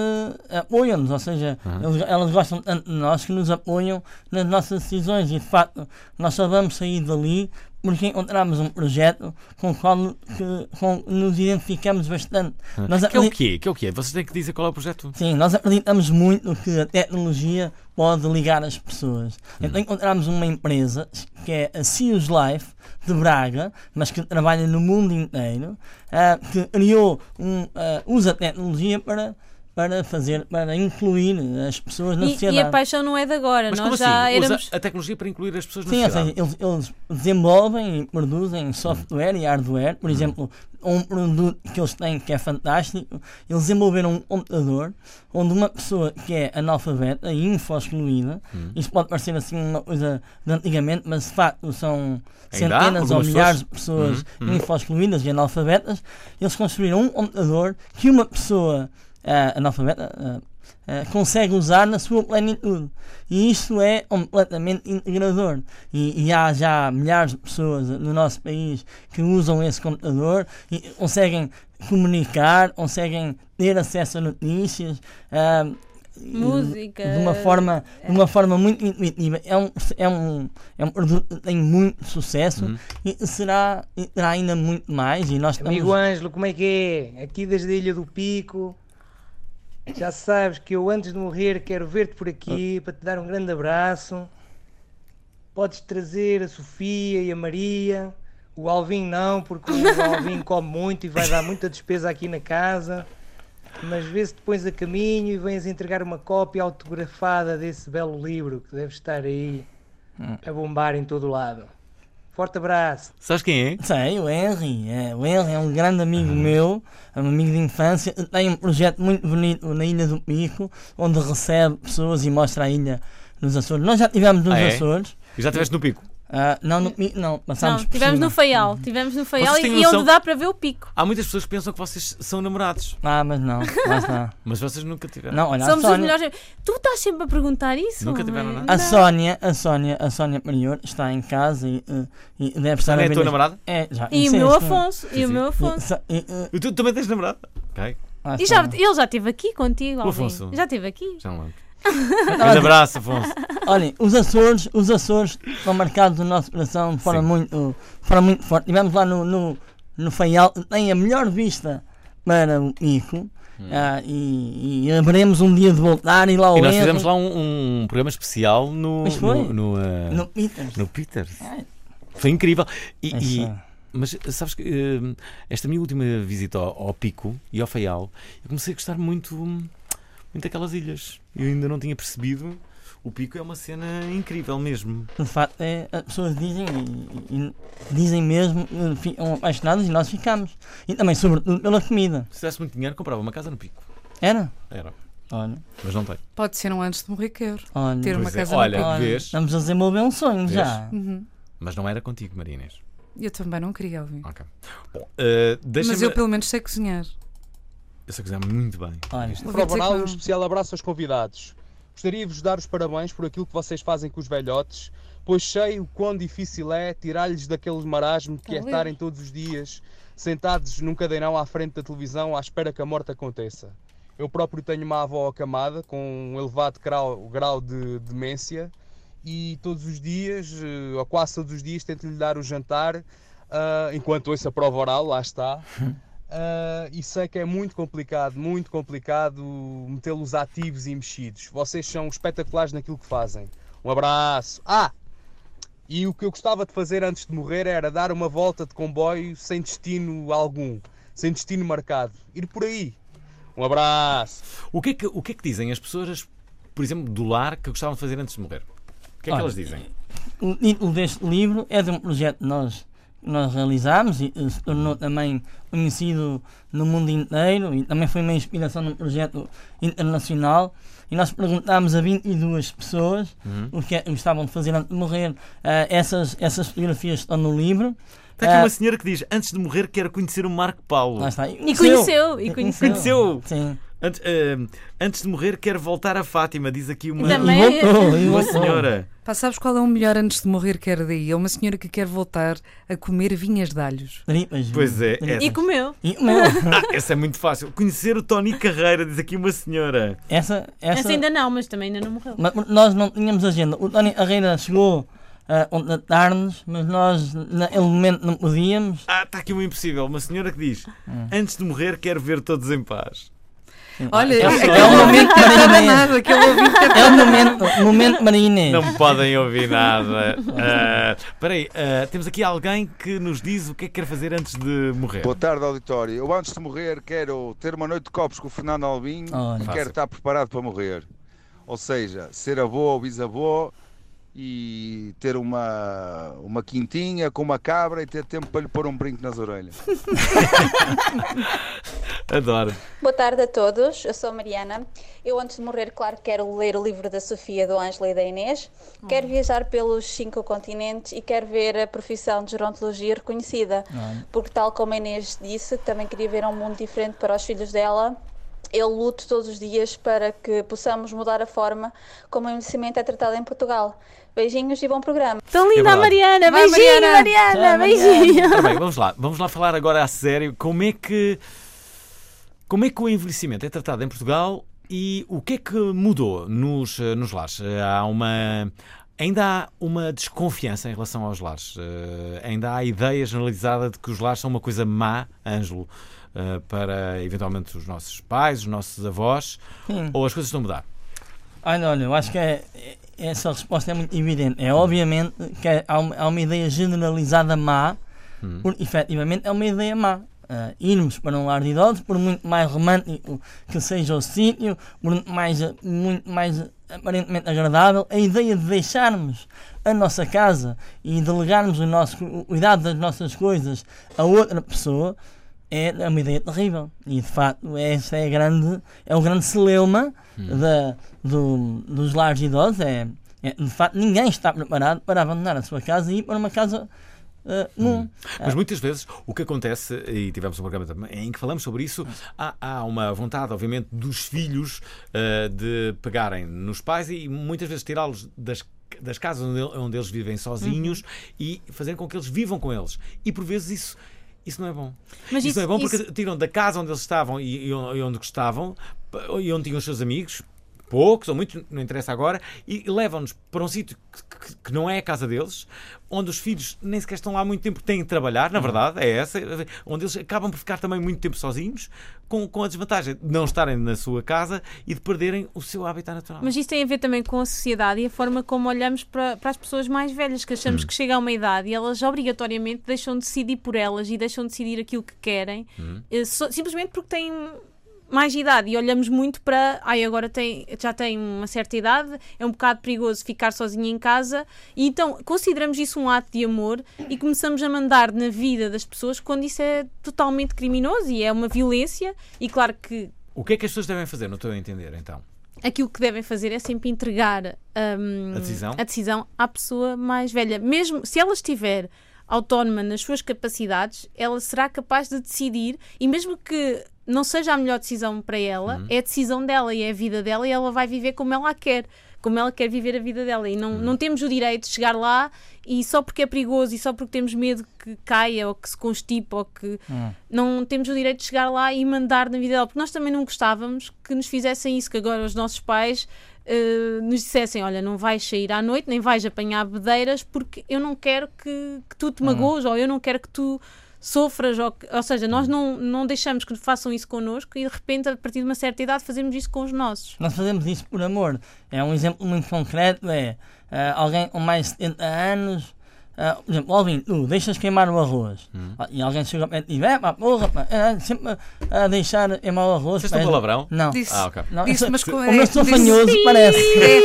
uh, apoiam-nos, ou seja, Uhum. eles, elas gostam tanto de nós que nos apoiam nas nossas decisões e de facto nós só vamos sair dali porque encontramos um projeto com o qual que, com, nos identificamos bastante. Nós Que é o acredit- quê? Que é o quê? Vocês têm que dizer qual é o projeto? Sim, nós acreditamos muito que a tecnologia pode ligar as pessoas. Então encontramos uma empresa que é a Sius Life de Braga, mas que trabalha no mundo inteiro, uh, que criou um, uh, usa a tecnologia para para fazer, para incluir as pessoas na E, sociedade. e a paixão não é de agora. Mas Nós como já assim? éramos. Usa a tecnologia para incluir as pessoas na Sim, ou sociedade? seja, eles, eles desenvolvem e produzem software e hardware. Por exemplo, um produto que eles têm que é fantástico, eles desenvolveram um computador onde uma pessoa que é analfabeta e info-excluída, Hum. isto pode parecer assim uma coisa de antigamente, mas de facto são Ainda há centenas ou algumas milhares pessoas? de pessoas Hum, hum. info-excluídas e analfabetas, eles construíram um computador que uma pessoa uh, analfabeta uh, uh, consegue usar na sua plenitude. E isso é completamente integrador. E, e há já milhares de pessoas no nosso país que usam esse computador e conseguem comunicar, conseguem ter acesso a notícias. Uh, Música. de uma forma, de uma forma muito intuitiva. É um, é um, é um produto que tem muito sucesso Uhum. e será, e terá ainda muito mais. E nós estamos... Amigo Ângelo, como é que é? Aqui desde a Ilha do Pico. Já sabes que eu antes de morrer quero ver-te por aqui para te dar um grande abraço. Podes trazer a Sofia e a Maria. O Alvin não, porque o Alvin come muito e vai dar muita despesa aqui na casa. Mas vê se te pões a caminho e vens entregar uma cópia autografada desse belo livro que deve estar aí a bombar em todo o lado. Forte abraço. Sabes quem é? Sei, o Henry. É, o Henry é um grande amigo meu, é um amigo de infância. Tem um projeto muito bonito na Ilha do Pico, onde recebe pessoas e mostra a ilha nos Açores. Nós já estivemos nos Ah, é? Açores. E já estiveste no Pico? Ah, não, no Pico não. Passámos Não, por tivemos cima. no Faial. Tivemos no Faial Vocês e, têm e noção- onde dá para ver o pico. Há muitas pessoas que pensam que vocês são namorados. Ah, mas não, lá está. Mas vocês nunca tiveram. Não, olha, a Somos os Sónia, melhores. Tu estás sempre a perguntar isso? Nunca homem? tiveram nada? a Não. Sónia, a Sónia, a Sónia Prior está em casa e, eh, e deve estar Sónia a é ver a tua as- namorada? É, já. E o sim, meu sim. Afonso. E o meu Afonso. E, eh, E tu também tens namorado? Ok. lá E já, está. ele já esteve aqui contigo, O Alvin. Afonso. Já esteve aqui. Já não lembro. Grande abraço, Afonso. Olhem, os Açores, os Açores estão marcados no nosso coração de forma Sim. muito, de forma muito forte. Estivemos lá no, no, no Faial, tem a melhor vista para o Pico. ah, e, e haveremos um dia de voltar e lá ao E nós Henry- fizemos lá um, um programa especial no. Pois foi. No, no, uh, no Peters. no Peters. Foi incrível. E, É e- só. mas sabes que uh, esta minha última visita ao, ao Pico e ao Faial, eu comecei a gostar muito, muito daquelas ilhas. Eu ainda não tinha percebido. O Pico é uma cena incrível mesmo. De facto, é, as pessoas dizem e, e dizem mesmo que ficam apaixonadas e nós ficamos. E também, sobretudo, pela comida. Se tivesse muito dinheiro, comprava uma casa no Pico. Era? Era. Olha, Mas não tem. Pode ser um antes de morrer quero. olha. Ter uma Pois é, casa olha, no Pico. vês? Estamos a desenvolver um sonho Vês? já. Uhum. Mas não era contigo, Maria Inês. Eu também não queria, Alvin. Ok. Bom, uh, deixa-me. Mas eu pelo menos sei cozinhar. Eu sei cozinhar muito bem. Olha, Ouvi Prova dizer que oral, um não. especial abraço aos convidados. Gostaria de vos dar os parabéns por aquilo que vocês fazem com os velhotes, pois sei o quão difícil é tirar-lhes daquele marasmo que é Talvez. estarem todos os dias sentados num cadeirão à frente da televisão à espera que a morte aconteça. Eu próprio tenho uma avó acamada com um elevado grau, grau de demência e todos os dias, eh, ou quase todos os dias, tento-lhe dar o jantar ah, enquanto ouço a prova oral, lá está. Ah, e sei que é muito complicado, muito complicado metê-los ativos e mexidos. Vocês são espetaculares naquilo que fazem. Um abraço. Ah! E o que eu gostava de fazer antes de morrer era dar uma volta de comboio sem destino algum, sem destino marcado. Ir por aí. Um abraço. O que é que, o que, é que dizem as pessoas, por exemplo, do lar, que gostavam de fazer antes de morrer? O que é que Olha, elas dizem? O título deste livro é de um projeto que nós, nós realizámos e se tornou também conhecido no mundo inteiro e também foi uma inspiração num projeto internacional. E nós perguntámos a vinte e duas pessoas Uhum. o que é que gostavam de fazer antes de morrer. Ah, essas, essas fotografias estão no livro. Está aqui Ah, uma senhora que diz, antes de morrer quero conhecer o Marco Paulo. Lá está. E conheceu, e conheceu. Conheceu. Sim. Antes, ah, antes de morrer quero voltar a Fátima, diz aqui uma, E também- uma senhora. Pá, sabes qual é o melhor antes de morrer quer daí? É uma senhora que quer voltar a comer vinhas de alhos. Pois é. essa- E comeu. E comeu. Ah, essa é muito fácil. Conhecer o Tony Carreira, diz aqui uma senhora. Essa, essa, Essa ainda não, mas também ainda não morreu. Mas nós não tínhamos agenda. O Tony Carreira chegou a contratar-nos, mas nós naquele momento não podíamos. Ah, está aqui uma impossível. Uma senhora que diz, antes de morrer quero ver todos em paz. Olha, é, aquele é o momento ouvinte não Maria nada, aquele ouvinte Inês. É o momento, momento Maria Inês. Não podem ouvir nada. Ah, Espera aí, ah, temos aqui alguém que nos diz o que é que quer fazer antes de morrer. Boa tarde, auditório. Eu antes de morrer quero ter uma noite de copos com o Fernando Alvim Olha. e Fácil. quero estar preparado para morrer. Ou seja, ser avô ou bisavô e ter uma, uma quintinha com uma cabra e ter tempo para lhe pôr um brinco nas orelhas. Adoro. Boa tarde a todos, eu sou a Mariana. Eu antes de morrer, claro, quero ler o livro da Sofia, do Ângela e da Inês. Quero viajar pelos cinco continentes e quero ver a profissão de gerontologia reconhecida. Porque tal como a Inês disse, também queria ver um mundo diferente para os filhos dela. Eu luto todos os dias para que possamos mudar a forma como o envelhecimento é tratado em Portugal. Beijinhos e bom programa. Tão linda É a Mariana. Vai, Beijinho, Mariana. Mariana. Tchau, Beijinho. Ora bem, vamos lá. Vamos lá falar agora a sério. Como é que, como é que o envelhecimento é tratado em Portugal e o que é que mudou nos, eh, nos lares? Eh, Há uma... Ainda há uma desconfiança em relação aos lares. Eh, ainda há a ideia generalizada de que os lares são uma coisa má, Ângelo, eh, para eventualmente os nossos pais, os nossos avós, Sim. ou as coisas estão a mudar? Olha, olha, eu acho que é, é- essa resposta é muito evidente. É obviamente que é- há, uma, há uma ideia generalizada má, Hum. porque efetivamente é uma ideia má. Ah, irmos para um lar de idosos, por muito mais romântico que seja o sítio, por muito mais, muito mais aparentemente agradável, a ideia de deixarmos a nossa casa e delegarmos o, nosso, o cuidado das nossas coisas a outra pessoa é uma ideia terrível. E de facto esse é, a grande, é o grande celeuma da, do, dos lares de idosos. É, é, de facto ninguém está preparado para abandonar a sua casa e ir para uma casa uh, num. Mas muitas vezes o que acontece, e tivemos um programa também em que falamos sobre isso, há, há uma vontade, obviamente, dos filhos uh, de pegarem nos pais e muitas vezes tirá-los das das casas onde, onde eles vivem sozinhos e fazer com que eles vivam com eles. E por vezes isso Isso não é bom. Mas isso, isso- não é bom porque isso- tiram da casa onde eles estavam e, e onde gostavam e onde tinham os seus amigos, poucos ou muitos, não interessa agora, e levam-nos para um sítio que, que- que não é a casa deles, onde os filhos nem sequer estão lá há muito tempo, têm de trabalhar, na verdade, é essa, onde eles acabam por ficar também muito tempo sozinhos, com, com a desvantagem de não estarem na sua casa e de perderem o seu habitat natural. Mas isso tem a ver também com a sociedade e a forma como olhamos para, para as pessoas mais velhas, que achamos Hum. que chega a uma idade e elas obrigatoriamente deixam de decidir por elas e deixam de decidir aquilo que querem, Hum. eh, só- simplesmente porque têm mais idade, e olhamos muito para ai, agora tem, já tem uma certa idade, é um bocado perigoso ficar sozinha em casa, e então consideramos isso um ato de amor e começamos a mandar na vida das pessoas quando isso é totalmente criminoso e é uma violência. E claro que O que é que as pessoas devem fazer, não estou a entender, então? aquilo que devem fazer é sempre entregar hum, A decisão? a decisão à pessoa mais velha. Mesmo se ela estiver autónoma nas suas capacidades, ela será capaz de decidir, e mesmo que não seja a melhor decisão para ela, Uhum. é a decisão dela e é a vida dela, e ela vai viver como ela a quer. como ela quer viver a vida dela. E não, não temos o direito de chegar lá e só porque é perigoso e só porque temos medo que caia ou que se constipe ou que... Hum. Não temos o direito de chegar lá e mandar na vida dela. Porque nós também não gostávamos que nos fizessem isso, que agora os nossos pais uh, nos dissessem, olha, não vais sair à noite, nem vais apanhar bedeiras porque eu não quero que, que tu te magoes ou eu não quero que tu sofras, ou, ou seja, nós não, não deixamos que façam isso connosco e de repente, a partir de uma certa idade, fazemos isso com os nossos. Nós fazemos isso por amor. É um exemplo muito concreto, é uh, alguém com mais de setenta anos, uh, por exemplo, Alvin, tu deixas queimar o arroz. Hum. E alguém chega ao pé e diz, é pá, porra, pá, é, sempre a uh, deixar queimar o arroz. Vocês estão com palavrão? Não. Disse, ah, ok. Não, disse, eu, mas como é, eu sou disse, fanhoso, sim. parece. É,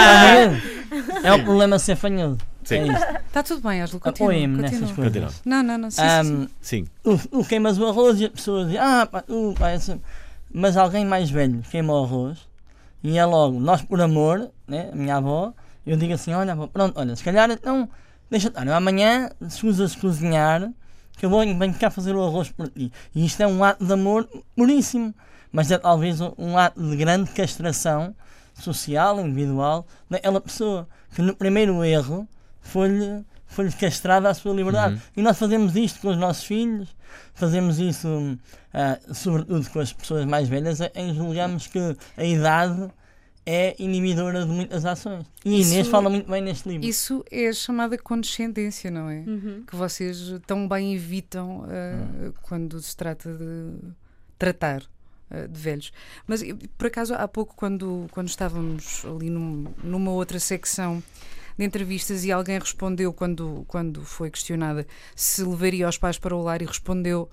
é, é o problema ser fanhoso. Sim. É isto. Está tudo bem, Ângelo, continua. Apoiem-me continua. nessas coisas. Continua. Não, não, não, sim, Um, sim, sim. Tu, tu queimas o arroz e as pessoas dizem, ah, pá, tu, pá, é assim. Mas alguém mais velho queima o arroz e é logo, nós por amor, né, a minha avó, eu digo assim, olha, pronto, olha, se calhar então, deixa estar, amanhã se usas cozinhar, que eu vou, venho cá fazer o arroz por ti. E isto é um ato de amor puríssimo, mas é talvez um ato de grande castração social, individual, daquela pessoa, que no primeiro erro foi-lhe foi-lhe castrada a sua liberdade. Uhum. E nós fazemos isto com os nossos filhos, fazemos isso uh, sobretudo com as pessoas mais velhas, em julgamos que a idade é inibidora de muitas ações. E isso, Inês fala muito bem neste livro. Isso é chamada condescendência, não é? Uhum. Que vocês tão bem evitam uh, uhum. quando se trata de tratar uh, de velhos. Mas, por acaso, há pouco, quando, quando estávamos ali num, numa outra secção de entrevistas e alguém respondeu quando, quando foi questionada se levaria os pais para o lar e respondeu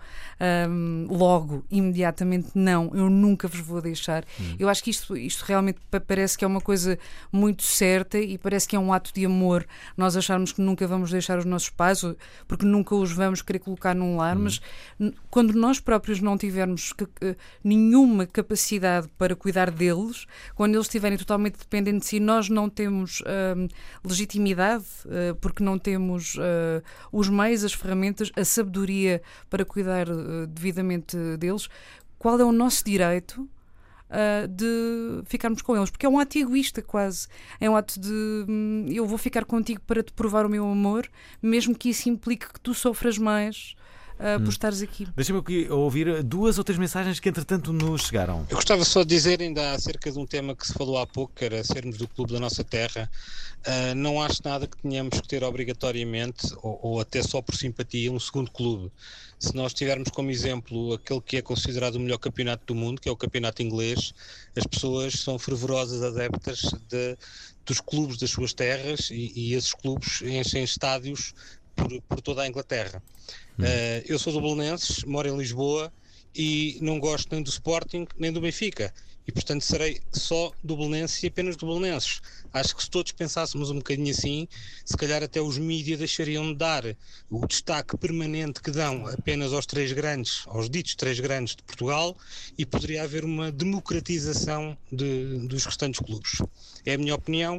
um, logo, imediatamente, não, eu nunca vos vou deixar. Hum. Eu acho que isto, isto realmente parece que é uma coisa muito certa e parece que é um ato de amor nós acharmos que nunca vamos deixar os nossos pais porque nunca os vamos querer colocar num lar, hum. mas quando nós próprios não tivermos que, uh, nenhuma capacidade para cuidar deles, quando eles estiverem totalmente dependentes de si, nós não temos uh, legitimidade, uh, porque não temos uh, os meios, as ferramentas, a sabedoria para cuidar uh, devidamente deles, qual é o nosso direito uh, de ficarmos com eles? Porque é um ato egoísta quase. É um ato de hum, eu vou ficar contigo para te provar o meu amor, mesmo que isso implique que tu sofras mais Uh, por hum. estares aqui. Deixa-me aqui ouvir duas ou três mensagens que entretanto nos chegaram. Eu gostava só de dizer ainda acerca de um tema que se falou há pouco, que era sermos do clube da nossa terra. Uh, não acho nada que tenhamos que ter obrigatoriamente, ou, ou até só por simpatia, um segundo clube. Se nós tivermos como exemplo aquele que é considerado o melhor campeonato do mundo, que é o campeonato inglês, as pessoas são fervorosas adeptas de, dos clubes das suas terras e, e esses clubes enchem estádios por, por toda a Inglaterra. Uh, eu sou do Belenenses, moro em Lisboa e não gosto nem do Sporting nem do Benfica e portanto serei só do Belenenses e apenas do Belenenses. Acho que se todos pensássemos um bocadinho assim, se calhar até os mídias deixariam de dar o destaque permanente que dão apenas aos três grandes, aos ditos três grandes de Portugal, e poderia haver uma democratização de, dos restantes clubes. É a minha opinião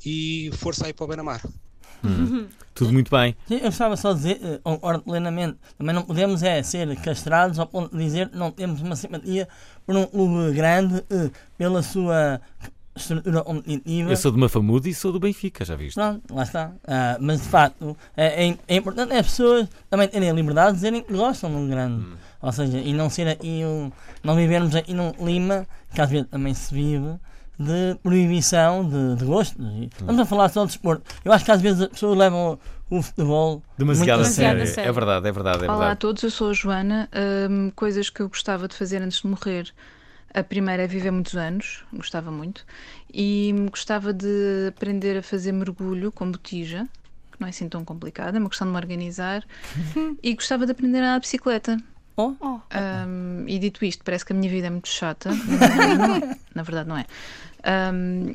e força aí para o Beira-Mar. Hum. Tudo muito bem. Eu gostava só de dizer, concordo plenamente, também não podemos é ser castrados ao ponto de dizer que não temos uma simpatia por um clube grande pela sua estrutura competitiva. Eu sou de Mafamudo e sou do Benfica, já viste? Pronto, lá está. Uh, mas de facto é, é, é importante as pessoas também terem a liberdade de dizerem que gostam de um grande. Hum. Ou seja, e não ser aqui um, não vivermos aqui num clima que às vezes também se vive de proibição de, de gostos. Estamos a falar só de desporto. Eu acho que às vezes as pessoas levam o, o futebol demasiado a sério. sério. É verdade, é verdade, é verdade. Olá a todos, eu sou a Joana. Um, coisas que eu gostava de fazer antes de morrer. A primeira é viver muitos anos, gostava muito. E gostava de aprender a fazer mergulho com botija, que não é assim tão complicado, é uma questão de me organizar. E gostava de aprender a andar de bicicleta. Oh. Um, e dito isto, parece que a minha vida é muito chata. Não é. Na verdade não é. Um,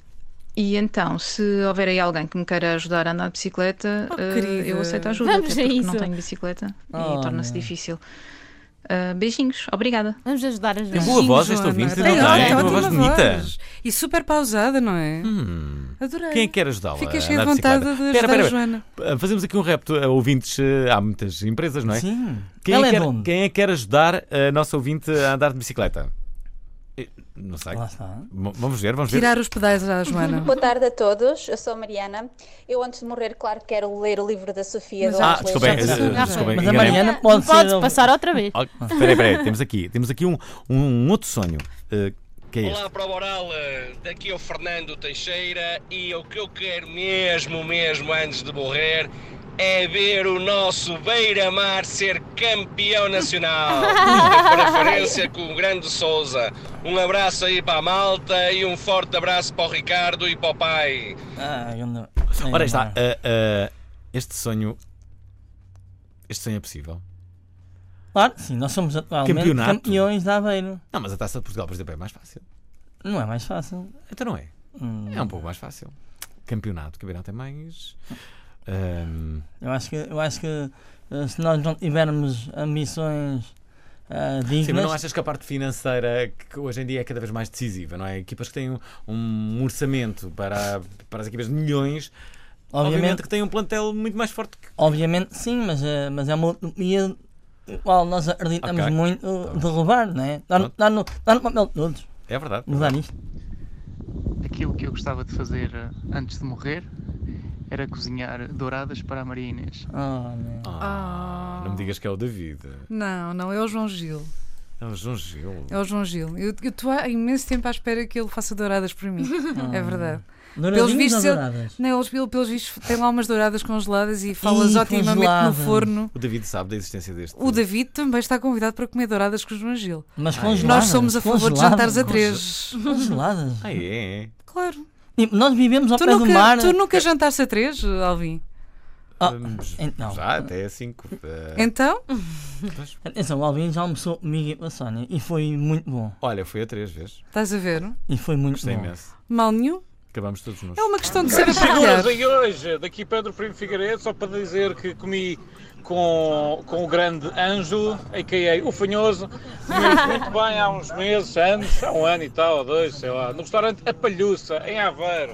e então, se houver aí alguém que me queira ajudar a andar de bicicleta, oh, uh, eu aceito a ajuda. Vamos até a porque isso. não tenho bicicleta oh, e torna-se difícil. Uh, beijinhos, obrigada. Vamos ajudar a Tem boa voz este ouvinte, não tem? tem? Uma voz bonita. E super pausada, não é? Hum. Adorei. Quem é que quer ajudá-la? Fiquei cheia de vontade de ajudar pera, pera, a Joana. Fazemos aqui um repto a ouvintes, há muitas empresas, não é? Sim. Quem, Ela é, é quer, dono. quem é que quer ajudar a nossa ouvinte a andar de bicicleta? Não sei. Lá está. V- Vamos ver, vamos ver. Tirar os pedais à Joana. Boa tarde a todos, eu sou a Mariana. Eu, antes de morrer, claro que quero ler o livro da Sofia Mas do já- Ah, Ângelo desculpem, Jorge. eh, Já desculpem, Mas a enganei-me. Mariana pode ser. Pode passar outra vez. Oh, Espera aí, espera aí, temos aqui, temos aqui um, um, um outro sonho. eh, que é este. Olá, Prova Oral, daqui é o Fernando Teixeira e o que eu quero mesmo, mesmo antes de morrer é ver o nosso Beira-Mar ser campeão nacional, de preferência com o grande Sousa. Um abraço aí para a malta e um forte abraço para o Ricardo e para o pai. Ah, grande- Ora aí está, eh, eh, este sonho. Este sonho é possível. Claro, sim, nós somos atualmente Campeonato. campeões da Aveiro. Não, mas a Taça de Portugal, por exemplo, é mais fácil. Não é mais fácil. Então não é. Hum. É um pouco mais fácil. Campeonato, campeonato é mais. ahm, Eu acho que, eu acho que eh, se nós não tivermos ambições ah, dignas. Sim, mas não achas que a parte financeira, que hoje em dia é cada vez mais decisiva, não é? Equipas que têm um, um orçamento para, para as equipas de milhões, obviamente, Obviamente- que têm um plantel muito mais forte que. Obviamente sim, mas, eh, mas é uma utopia qual nós acreditamos Ok. muito de levar, não é? Está no, está no, está no papel de todos. É verdade. é Mudar verdade. isto. Aquilo que eu gostava de fazer eh, antes de morrer era cozinhar douradas para a Maria Inês. Oh, não. Ah, Não me digas que é o David. Não, não, é o João Gil. É o João Gil. É o João Gil. Eu eu estou há imenso tempo à espera que ele faça douradas para mim. Ah. É verdade. Douradinhas ou ele- douradas? não, eles, pelos pelos vistos, tem lá umas douradas congeladas e falas Ih, otimamente congeladas. no forno. O David sabe da existência deste. O David também está convidado para comer douradas com o João Gil. Mas Ah, é? congeladas. Nós somos a favor de congeladas, jantares a conge- três. Congeladas. Ah, é? é. Claro. Tipo, nós vivemos ao Tu pé do nunca, mar. tu nunca jantaste a três, Alvin? Ah, Hum, então. Já, até cinco. eh, Então? Atenção, o Alvin já almoçou comigo e com a Sónia e foi muito bom. Olha, foi a três vezes. Estás a ver? E foi muito Gostei bom. imenso. Mal nenhum? Acabamos todos nos. É uma questão de ser a partilhar. Figuras aí hoje, daqui Pedro Primo Figueiredo, só para dizer que comi com, com o grande Ângelo, a k a o Fanhoso, comemos muito bem há uns meses, anos, há um ano e tal, ou dois, sei lá, no restaurante A Palhuça, em Aveiro.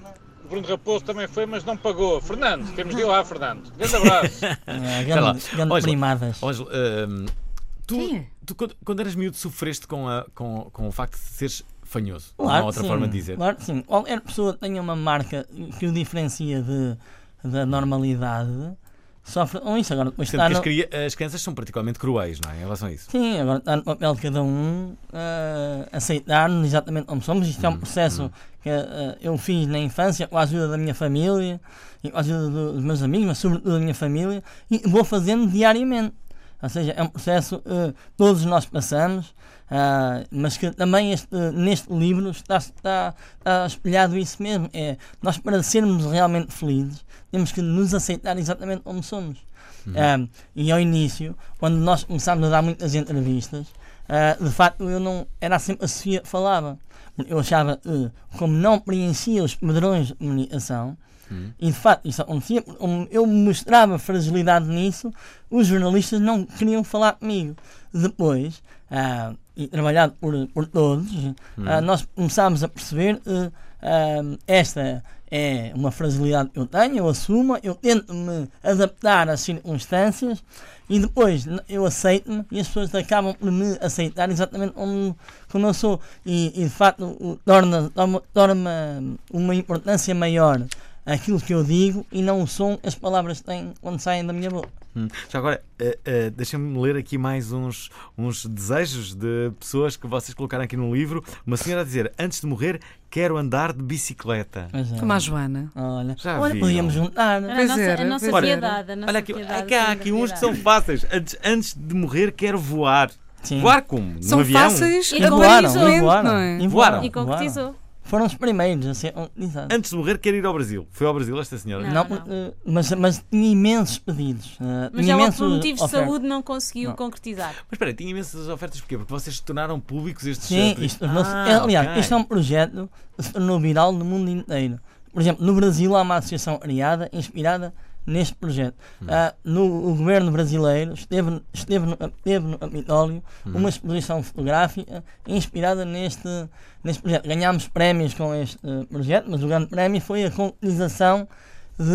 O Bruno Raposo também foi, mas não pagou. Fernando, temos de ir lá, Fernando. Grande abraço. É, Sei lá. grande, grande Ângela, primadas. Ângela, hum, tu, tu quando, quando eras miúdo sofreste com, a, com, com o facto de seres fanhoso. Não há Claro, outra sim, forma de dizer. Claro que sim. Qualquer pessoa que tenha uma marca que o diferencia de, da normalidade sofre com isso. Agora, depois Sendo está que as, no... cria- as crianças são particularmente cruéis, não é? Em relação a isso. Sim, agora está no papel de cada um uh, aceitar-nos exatamente como somos. Isto é um processo que uh, eu fiz na infância com a ajuda da minha família e com a ajuda do- dos meus amigos, mas sobretudo da minha família, e vou fazendo diariamente. Ou seja, é um processo uh, todos nós passamos, uh, mas que também este, uh, neste livro está, está, está espelhado isso mesmo. É, nós, para sermos realmente felizes, temos que nos aceitar exatamente como somos. Uhum. Uh, e ao início, quando nós começámos a dar muitas entrevistas, uh, de facto eu não era sempre a Sofia que falava. Eu achava que, como não preenchia os padrões de comunicação, Hum. e de facto isso acontecia, como eu mostrava fragilidade nisso, os jornalistas não queriam falar comigo. Depois, ah, e trabalhado por, por todos, ah, nós começámos a perceber que ah, esta é uma fragilidade que eu tenho, eu assumo, eu tento me adaptar às circunstâncias e depois eu aceito-me e as pessoas acabam por me aceitar exatamente como, como eu sou. E, e de facto o- torna, torna, torna uma importância maior aquilo que eu digo e não o som, as palavras que têm quando saem da minha boca. Hum. Já agora, uh, uh, deixa-me ler aqui mais uns, uns desejos de pessoas que vocês colocaram aqui no livro. Uma senhora a dizer: antes de morrer, quero andar de bicicleta. Pois é. Como a Joana. Olha, Já olha, viram? podíamos juntar. A Pois nossa, era, a nossa pois era. piedade. A nossa Olha aqui, piedade é que há sem aqui uns que são piedade. fáceis. Antes, antes de morrer, quero voar. Sim. Voar como? São Num avião? fáceis E E voaram, e aparentemente, voaram, não é? e Voaram. E concretizou. Foram os primeiros a ser utilizados. Antes de morrer, quero ir ao Brasil. Foi ao Brasil esta senhora? Não, Não, não. eh, Mas, mas tinha imensos pedidos. eh, Mas tinha ela, imensos por motivos de ofertas. saúde, não conseguiu Não. concretizar. Mas espera aí, tinha imensas ofertas porquê? Porque vocês se tornaram públicos estes Sim, uh, isto tornou-se- ah, é, aliás, ok. este é um projeto que se tornou viral no mundo inteiro. Por exemplo, no Brasil há uma associação criada inspirada neste projeto. Hum. Ah, no o governo brasileiro esteve, esteve, no, esteve no Capitólio Hum. uma exposição fotográfica inspirada neste, neste projeto. Ganhámos prémios com este eh, projeto, mas o grande prémio foi a concretização de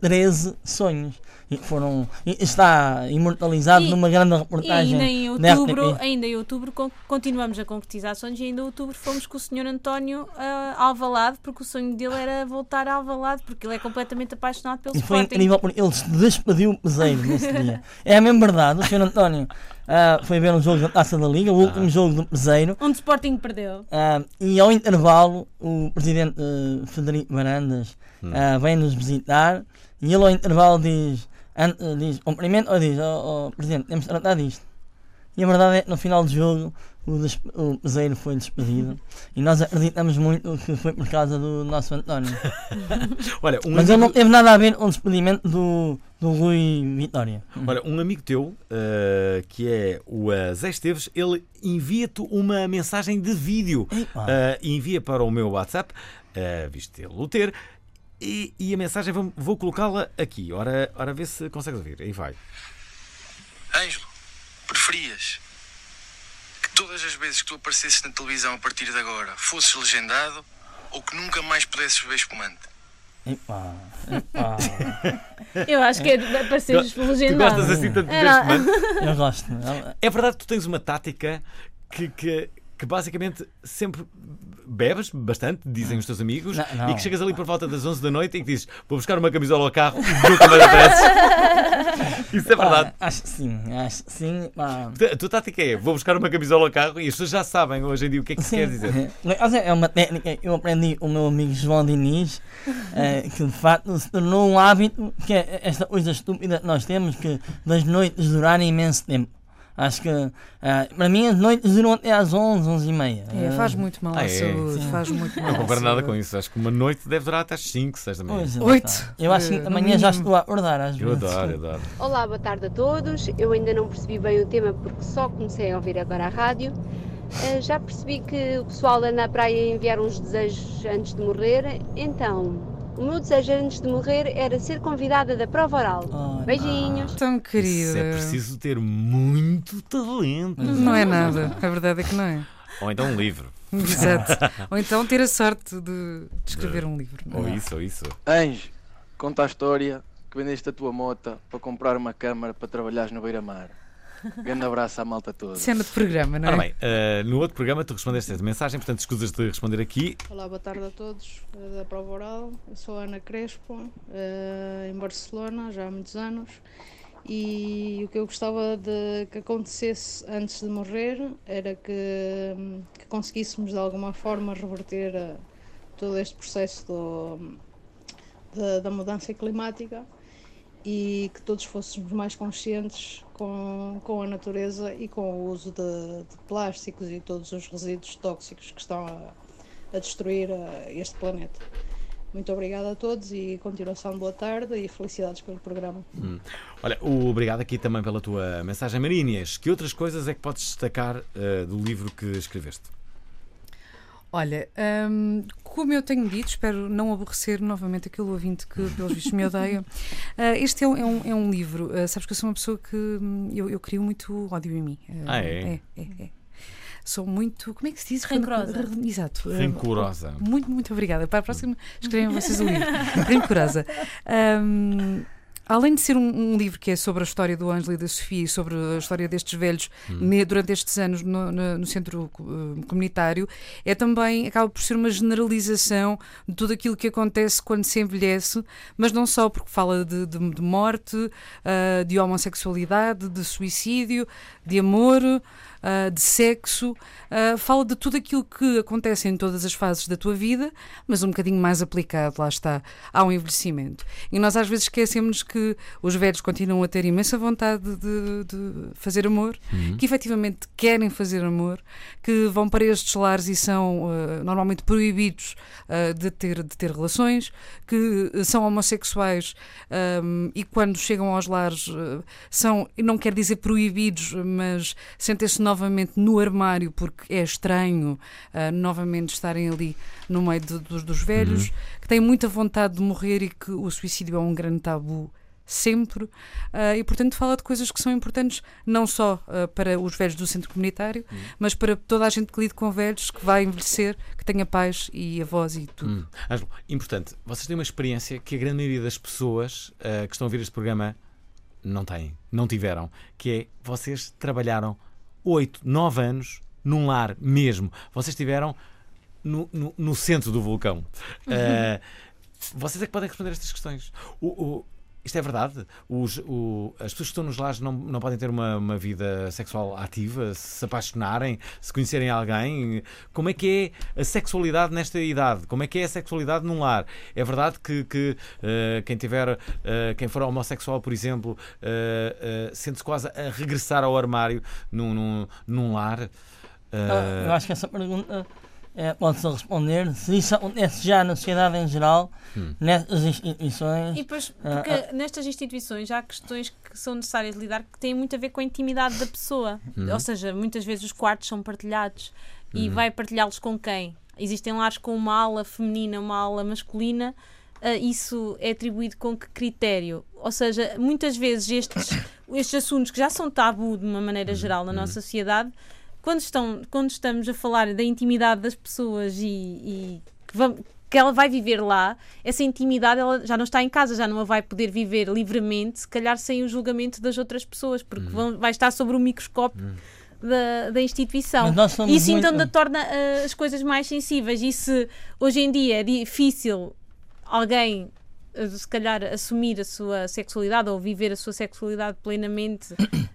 treze sonhos. E foram, e está imortalizado E- numa grande E reportagem. ainda em da outubro, R T P. ainda em outubro con- continuamos a concretizar sonhos e ainda em outubro fomos com o senhor António a Alvalade, porque o sonho dele era voltar a Alvalade, porque ele é completamente apaixonado pelo E foi Sporting. incrível porque ele se despediu o peseiro nesse dia. É mesmo verdade, o senhor António ah, foi ver um jogo da Taça da Liga, o último jogo do peseiro. Onde o Sporting perdeu. Ah, e ao intervalo, o presidente eh, Frederico Varandas Hum. ah, vem-nos visitar e ele ao intervalo diz, an- eh, diz cumprimento ou diz, oh, oh, presidente, temos de tratar disto. E a verdade é que no final do jogo o, des- o peseiro foi despedido e nós acreditamos muito que foi por causa do nosso António. Olha, um Mas ele não amigo- teve nada a ver com o despedimento do, do Rui Vitória. Olha, um amigo teu, uh, que é o uh, Zé Esteves, ele envia-te uma mensagem de vídeo. Epa. Uh, envia para o meu WhatsApp, uh, visto ele o ter, e, e a mensagem vou, vou colocá-la aqui. Ora, ora, vê se consegues ouvir. Aí vai. Ângelo, preferias que todas as vezes que tu aparecesses na televisão a partir de agora fosses legendado ou que nunca mais pudesses beber espumante? Epá, epá. Eu acho que é de- para seres Tu legendado. gostas assim tanto de Era- ver espumante? Eu gosto. É verdade que tu tens uma tática que, que, que basicamente sempre bebes bastante, dizem os teus amigos, Não, não. e que chegas ali por volta das onze da noite e que dizes vou buscar uma camisola ao carro e nunca mais apareces. Isso é verdade. Pá, acho que sim, acho que sim. Pá. A tua tática é vou buscar uma camisola ao carro e as pessoas já sabem hoje em dia o que é que se quer dizer. Mas é uma técnica que eu aprendi com o meu amigo João Diniz, eh, que de facto se tornou um hábito, que é esta coisa estúpida que nós temos, que das noites durarem imenso tempo. Acho que eh, para mim as noites duram até às onze, onze e meia. É, faz muito mal à Ah, é? saúde, Sim. faz muito mal Não à concordo nada saúde. com isso. Acho que uma noite deve durar até às cinco, seis da manhã. Pois, é, Oito. tá. Eu acho que Eh, amanhã no já mínimo. estou a acordar às Eu vezes. adoro, adoro. Olá, boa tarde a todos. Eu ainda não percebi bem o tema porque só comecei a ouvir agora a rádio. Eh, já percebi que o pessoal anda à praia a enviar uns desejos antes de morrer. Então, o meu desejo antes de morrer era ser convidada da prova oral. Beijinhos. Tão querida. Isso é preciso ter muito talento. Não é nada, a verdade é que não é. Ou então um livro. Exato. Ou então ter a sorte de, de escrever um livro. Ou isso, ou isso. Anjo, conta a história que vendeste a tua moto para comprar uma câmara para trabalhares no Beira-Mar. Grande abraço à malta toda. Cena de programa, não é? Ora bem, uh, no outro programa tu respondeste esta mensagem, portanto escusas de responder aqui. Olá, boa tarde a todos eh, da Prova Oral. Eu sou a Ana Crespo, eh, em Barcelona, já há muitos anos. E o que eu gostava de que acontecesse antes de morrer era que, hum, que conseguíssemos de alguma forma reverter eh, todo este processo do, da, da mudança climática e que todos fôssemos mais conscientes com, com a natureza e com o uso de, de plásticos e todos os resíduos tóxicos que estão a, a destruir uh, este planeta. Muito obrigada a todos e continuação de boa tarde e felicidades pelo programa. Hum. Olha, o- obrigado aqui também pela tua mensagem. Marinhas, que outras coisas é que podes destacar uh, do livro que escreveste? Olha, hum, como eu tenho dito, espero não aborrecer novamente aquele ouvinte que pelos vistos me odeia. Uh, este é um, é um, é um livro. Uh, sabes que eu sou uma pessoa que hum, eu, eu crio muito ódio em mim. Uh, Ah, é? É, é, é. Sou muito. Como é que se diz? Rancorosa. Re- Exato. Uh, Rancorosa. Muito, muito obrigada. Para a próxima, escrevam vocês o livro. Rancorosa. Um, Além de ser um, um livro que é sobre a história do Ângelo e da Sofia e sobre a história destes velhos Hum. ne- durante estes anos no, no- no centro uh, comunitário, é também, acaba por ser uma generalização de tudo aquilo que acontece quando se envelhece, mas não só, porque fala de, de- de morte, uh, de homossexualidade, de suicídio, de amor, uh, de sexo, uh, fala de tudo aquilo que acontece em todas as fases da tua vida, mas um bocadinho mais aplicado, lá está, ao envelhecimento. E nós às vezes esquecemos que os velhos continuam a ter imensa vontade de, de fazer amor, Uhum. que efetivamente querem fazer amor, que vão para estes lares e são uh, normalmente proibidos uh, de, ter, de ter relações, que uh, são homossexuais um, e quando chegam aos lares uh, são, não quer dizer proibidos, mas sentem-se novamente no armário porque é estranho uh, novamente estarem ali no meio de- dos, dos velhos, Uhum. que têm muita vontade de morrer e que o suicídio é um grande tabu sempre, uh, e portanto fala de coisas que são importantes não só uh, para os velhos do centro comunitário, hum. mas para toda a gente que lide com velhos, que vai envelhecer, que tenha pais e avós e tudo. Hum. Ângelo, importante, vocês têm uma experiência que a grande maioria das pessoas uh, que estão a ouvir este programa não têm, não tiveram, que é, vocês trabalharam oito, nove anos num lar mesmo. Vocês estiveram no, no, no centro do vulcão. Uhum. Uh, vocês é que podem responder estas questões. O, o, isto é verdade? Os, o, as pessoas que estão nos lares não, não podem ter uma, uma vida sexual ativa, se apaixonarem, se conhecerem alguém? Como é que é a sexualidade nesta idade? Como é que é a sexualidade num lar? É verdade que, que uh, quem tiver, uh, quem for homossexual, por exemplo, uh, uh, sente-se quase a regressar ao armário num, num, num lar? Uh... Eu acho que essa pergunta é, pode-se responder se isso acontece já na sociedade em geral, hum. nestas instituições. E depois, porque uh, uh, nestas instituições há questões que são necessárias de lidar que têm muito a ver com a intimidade da pessoa. Hum. Ou seja, muitas vezes os quartos são partilhados e hum. vai partilhá-los com quem? Existem lares com uma ala feminina, uma ala masculina. Uh, isso é atribuído com que critério? Ou seja, muitas vezes estes, estes assuntos que já são tabu de uma maneira geral na nossa sociedade, Quando, estão, quando estamos a falar da intimidade das pessoas e, e que, vamos, que ela vai viver lá, essa intimidade ela já não está em casa, já não a vai poder viver livremente, se calhar sem o julgamento das outras pessoas, porque uhum. vão, vai estar sobre o microscópio uhum. da, da instituição. E isso então muito... torna uh, as coisas mais sensíveis. E se hoje em dia é difícil alguém, uh, se calhar, assumir a sua sexualidade ou viver a sua sexualidade plenamente...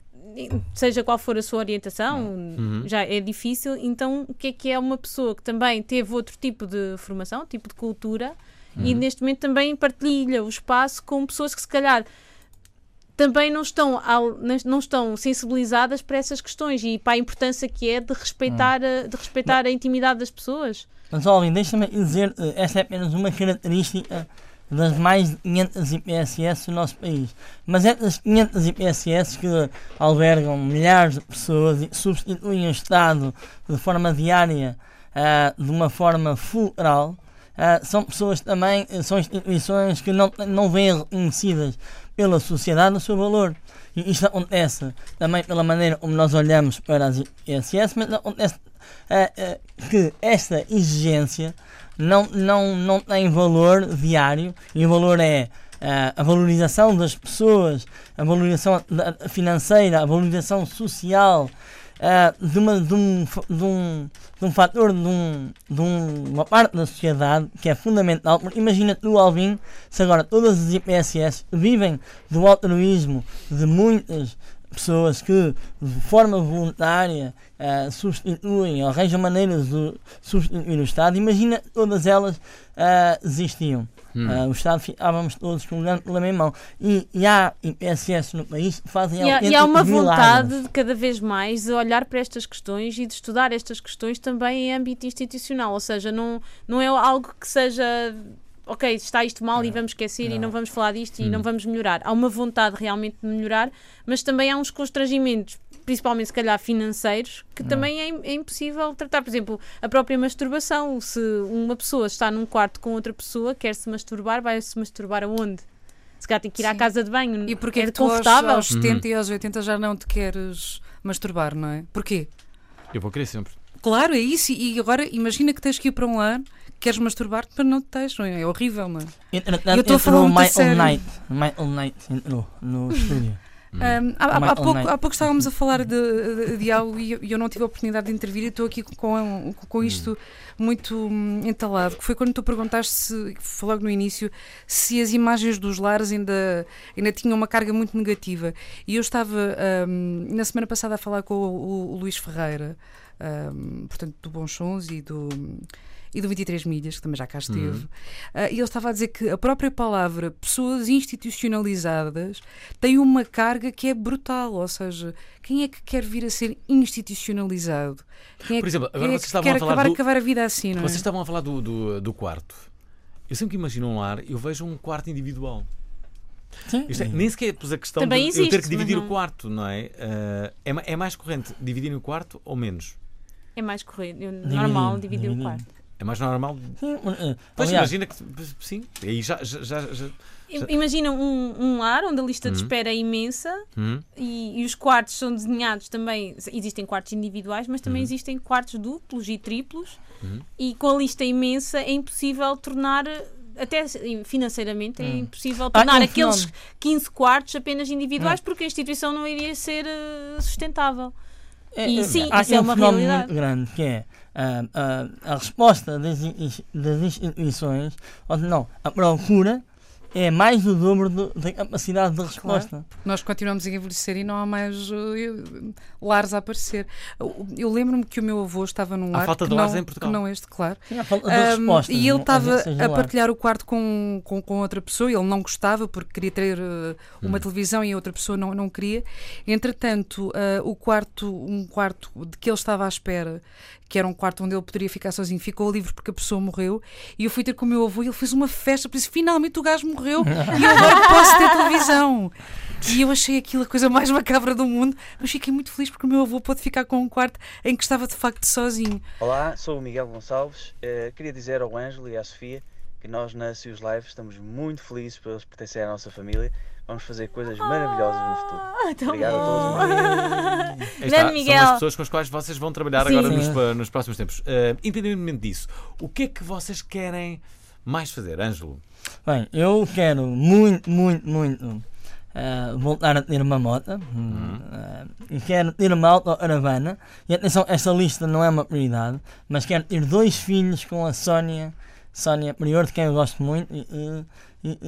seja qual for a sua orientação, uhum. já é difícil. Então o que é que é uma pessoa que também teve outro tipo de formação, tipo de cultura, uhum. e neste momento também partilha o espaço com pessoas que se calhar também não estão, não estão sensibilizadas para essas questões e para a importância que é de respeitar, uhum. a, de respeitar a intimidade das pessoas. Mas, Alvin, deixa-me dizer, esta é apenas uma característica das mais de quinhentas I P S S do nosso país. Mas estas quinhentas I P S S que albergam milhares de pessoas e substituem o Estado de forma diária, uh, de uma forma fulcral, uh, são pessoas também, são instituições que não, não vêm reconhecidas pela sociedade o seu valor. E isto acontece também pela maneira como nós olhamos para as I P S S, mas acontece uh, uh, que esta exigência Não, não, não tem valor diário, e o valor é uh, a valorização das pessoas, a valorização financeira, a valorização social uh, de, uma, de, um, de, um, de um fator, de, um, de um, uma parte da sociedade que é fundamental. Porque imagina tu, Alvin, se agora todas as I P S S vivem do altruísmo de muitas pessoas que de forma voluntária uh, substituem ou arranjam maneiras de substituir o Estado, imagina todas elas uh, existiam. Hum. Uh, o Estado ficávamos todos com um grande problema em mão. E, e há I P S S no país que fazem e há, e há uma vontade de cada vez mais de olhar para estas questões e de estudar estas questões também em âmbito institucional, ou seja, não, não é algo que seja ok, está isto mal é. e vamos esquecer é. e não vamos falar disto hum. e não vamos melhorar. Há uma vontade realmente de melhorar, mas também há uns constrangimentos, principalmente se calhar financeiros, que hum. também é, é impossível tratar. Por exemplo, a própria masturbação. Se uma pessoa está num quarto com outra pessoa, quer se masturbar, vai se masturbar aonde? Se calhar tem que ir Sim. à casa de banho. E porquê é que tu confortável? aos, aos setenta hum. e aos oitenta já não te queres masturbar, não é? Porquê? Eu vou querer sempre. Claro, é isso. E agora imagina que tens que ir para um lar, queres masturbar-te para não te tens, não é? É horrível, não é? Eu estou a falar muito a sério. My All Night entrou no estúdio. Um, há, há, pouco, há pouco estávamos a falar de, de, de algo e eu, eu não tive a oportunidade de intervir e estou aqui com, com isto muito hum, entalado, que foi quando tu perguntaste, se, foi logo no início, se as imagens dos lares ainda, ainda tinham uma carga muito negativa. E eu estava hum, na semana passada a falar com o, o, o Luís Ferreira, hum, portanto do Bons Sons e do... e do vinte e três milhas, que também já cá esteve, uhum. uh, e ele estava a dizer que a própria palavra pessoas institucionalizadas tem uma carga que é brutal, ou seja, quem é que quer vir a ser institucionalizado? Quem é Por exemplo, que, agora quem vocês é que estavam quer a falar acabar, do... acabar a vida assim, não é? Vocês estavam a falar do, do, do quarto. Eu sempre que imagino um lar, eu vejo um quarto individual. Sim. Isto é, nem sequer pus a questão Também de existe, eu ter que dividir não... o quarto, não é? Uh, é? É mais corrente dividir o quarto ou menos? É mais corrente, normal dividir, dividir o quarto. É mais normal. Sim, uh, Pois aliás, imagina que. Sim, aí já. já, já, já- já- Imagina um, um lar onde a lista de Uhum. espera é imensa Uhum. e, e os quartos são desenhados também. Existem quartos individuais, mas também Uhum. existem quartos duplos e triplos. Uhum. E com a lista imensa é impossível tornar, até financeiramente, é Hum. impossível Ah, tornar e um aqueles fenómeno. quinze quartos apenas individuais Hum. porque a instituição não iria ser eh, sustentável. É, E é, sim, há isso é um uma fenómeno realidade. muito grande que é ah, ah, a resposta das, ins- das instituições, ou não, a procura é mais do dobro do- da capacidade de resposta. Claro. Nós continuamos a envelhecer e não há mais uh, lares a aparecer. Eu, eu lembro-me que o meu avô estava num Há lar falta que de lares não, em Portugal. que não este, claro. Sim, há falta de Ahm, respostas, e ele não- às estava vezes seja a lar. partilhar o quarto com, com, com outra pessoa. Ele não gostava porque queria ter uh, uma Hum. televisão e a outra pessoa não, não queria. Entretanto, uh, o quarto, um quarto de que ele estava à espera, que era um quarto onde ele poderia ficar sozinho, ficou livre porque a pessoa morreu. E eu fui ter com o meu avô e ele fez uma festa, por isso finalmente o gajo morreu e eu agora posso ter televisão. E eu achei aquilo a coisa mais macabra do mundo, mas fiquei muito feliz porque o meu avô pôde ficar com um quarto em que estava de facto sozinho. Olá, sou o Miguel Gonçalves. Uh, queria dizer ao Ângelo e à Sofia que nós na Sius Live estamos muito felizes por eles pertencerem à nossa família. Vamos fazer coisas maravilhosas no futuro. tão Obrigado a bom. todos. Aí está, Grande Miguel. São as pessoas com as quais vocês vão trabalhar Sim. agora Sim. nos, pa- nos próximos tempos. Uh, independentemente disso, o que é que vocês querem mais fazer, Ângelo? Bem, eu quero muito, muito, muito ah, voltar a ter uma moto. Hum, ah, e quero ter uma autocaravana. E atenção, esta lista não é uma prioridade, mas quero ter dois filhos com a Sónia, Sónia Prior, de quem eu gosto muito. E, e, e,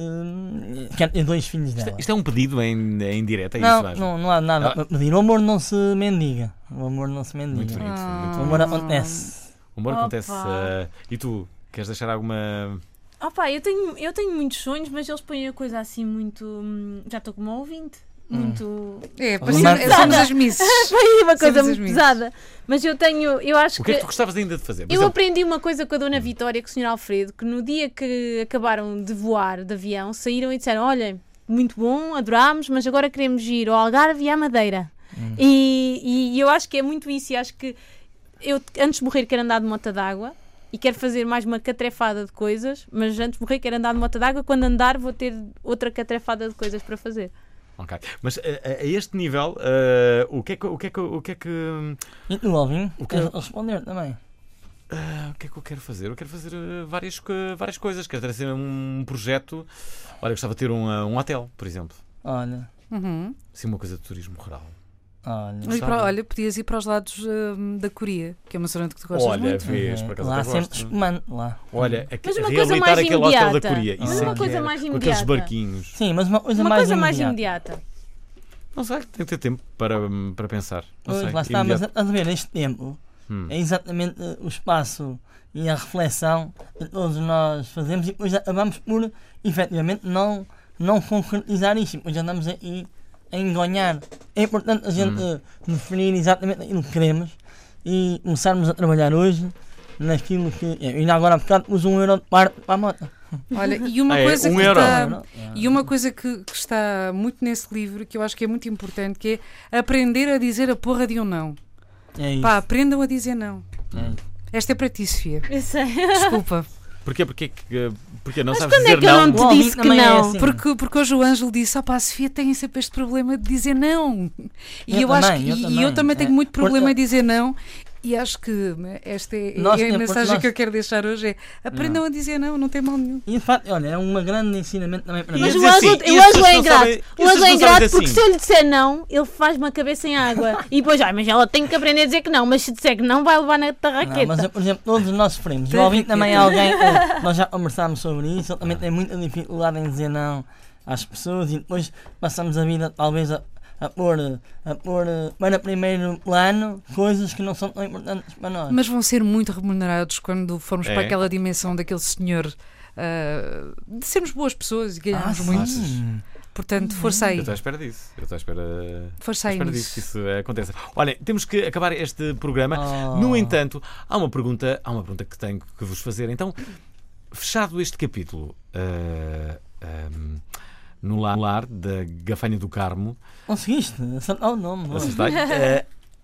e, quero ter dois filhos Isto, dela. é- isto é um pedido em, em direto, é não, isso, Ângelo? não, não há nada Ah, para pedir. O amor não se mendiga. O amor não se mendiga. Muito bonito, muito O amor acontece. O amor Opa. acontece. uh, e tu, queres deixar alguma. Opa, eu tenho, eu tenho muitos sonhos, mas eles põem a coisa assim muito. hum, Já estou como ouvinte. Muito. É, muito somos- pesada. somos as misses. Põe uma coisa Somos as muito misses. pesada. Mas eu tenho. Eu acho O que é que tu gostavas ainda de fazer? Por Eu exemplo, aprendi uma coisa com a Dona Vitória, com o senhor Alfredo, que no dia que acabaram de voar de avião, saíram e disseram: olha, muito bom, adorámos, mas agora queremos ir ao Algarve e à Madeira. Hum. E, e eu acho que é muito isso, e acho que eu, antes de morrer, quero andar de moto d'água e quero fazer mais uma catrefada de coisas, mas antes de morrer, quero andar de moto d'água. Quando andar, vou ter outra catrefada de coisas para fazer. Ok. Mas a, a- a este nível, uh, o que é que. O que é que, o que, é que E tu, Alvin, o que, queres responder também? Ah, o que é que eu quero fazer? Eu quero fazer uh, várias, co- várias coisas. Quero ter assim, um projeto. Olha, eu gostava de ter um, uh, um hotel, por exemplo. Olha, Uhum. Sim, uma coisa de turismo rural. olha. E Gostava. para- olha, podias ir para os lados hum, da Coreia, que é uma restaurante que tu gostas Olha, muito. vês, por acaso Lá até sempre gosto. espumante, lá. Olha, a, Mas uma a coisa reabilitar mais aquele hotel da imediata. Coreia. Mas Isso é uma que coisa era, mais com aqueles imediata. barquinhos. Sim, mas uma coisa Uma mais coisa mais imediata. imediata. Não sei, tem que ter tempo para, para pensar. Não Pois, sei, lá está, mas imediato. estás a ver, este tempo Hum. é exatamente eh, o espaço e a reflexão que todos nós fazemos e depois acabamos por, efetivamente, não, não concretizar isso. Depois andamos aí a engonhar. É importante a gente Hum. eh, definir exatamente aquilo que queremos e começarmos a trabalhar hoje naquilo que. E ainda agora há bocado pus um euro de parte para a moto. Olha, e uma Ah, é? coisa Um que euro? está, e uma coisa que, que está muito nesse livro, que eu acho que é muito importante, que é aprender a dizer a porra de um não. É isso. Pá, aprendam a dizer não. É isso. Esta é para ti, Sofia. Eu sei. Desculpa. Porquê? Porquê, que- porquê não Mas sabes quando é dizer que eu não? não te O Alvin disse que também é não? assim. Porque, porque hoje o Ângelo disse: opá, a Sofia tem sempre este problema de dizer não. E eu, Eu acho também, que, eu e também. eu também tenho É, muito problema porque- em dizer não. E acho que esta é, Nós é a temos- mensagem nós- que eu quero deixar hoje: é aprendam a dizer não, não tem mal nenhum. E de facto, olha, é um grande ensinamento também para Mas mim. o dizer Ângelo sim, e o as Ângelo pessoas é não ingrato. sabem- e O as Ângelo é pessoas não sabem ingrato dizer porque sim. se eu lhe disser não, ele faz-me a cabeça em água. E depois, ai, mas ela tem que aprender a dizer que não. Mas se disser que não, vai levar na Não, tarraqueta. mas eu, por exemplo, todos nós sofremos. O Alvin também é alguém, eh, nós já conversámos sobre isso, ele também tem muita dificuldade em dizer não às pessoas e depois passamos a vida talvez a, a pôr, a pôr eh, para primeiro plano coisas que não são tão importantes para nós. Mas vão ser muito remunerados quando formos É. para aquela dimensão daquele senhor ah, de sermos boas pessoas e ganharmos Ah, muito. sim. Portanto, força aí. Eu estou à espera disso. Eu estou à espera, Força à aí espera nisso. disso que isso eh, aconteça. Olha, temos que acabar este programa. Oh. No entanto, há uma pergunta, há uma pergunta que tenho que vos fazer. Então, fechado este capítulo, eh, ehm, no lar da Gafanha do Carmo, Conseguiste? Acertar o nome. boa. acertei, eh,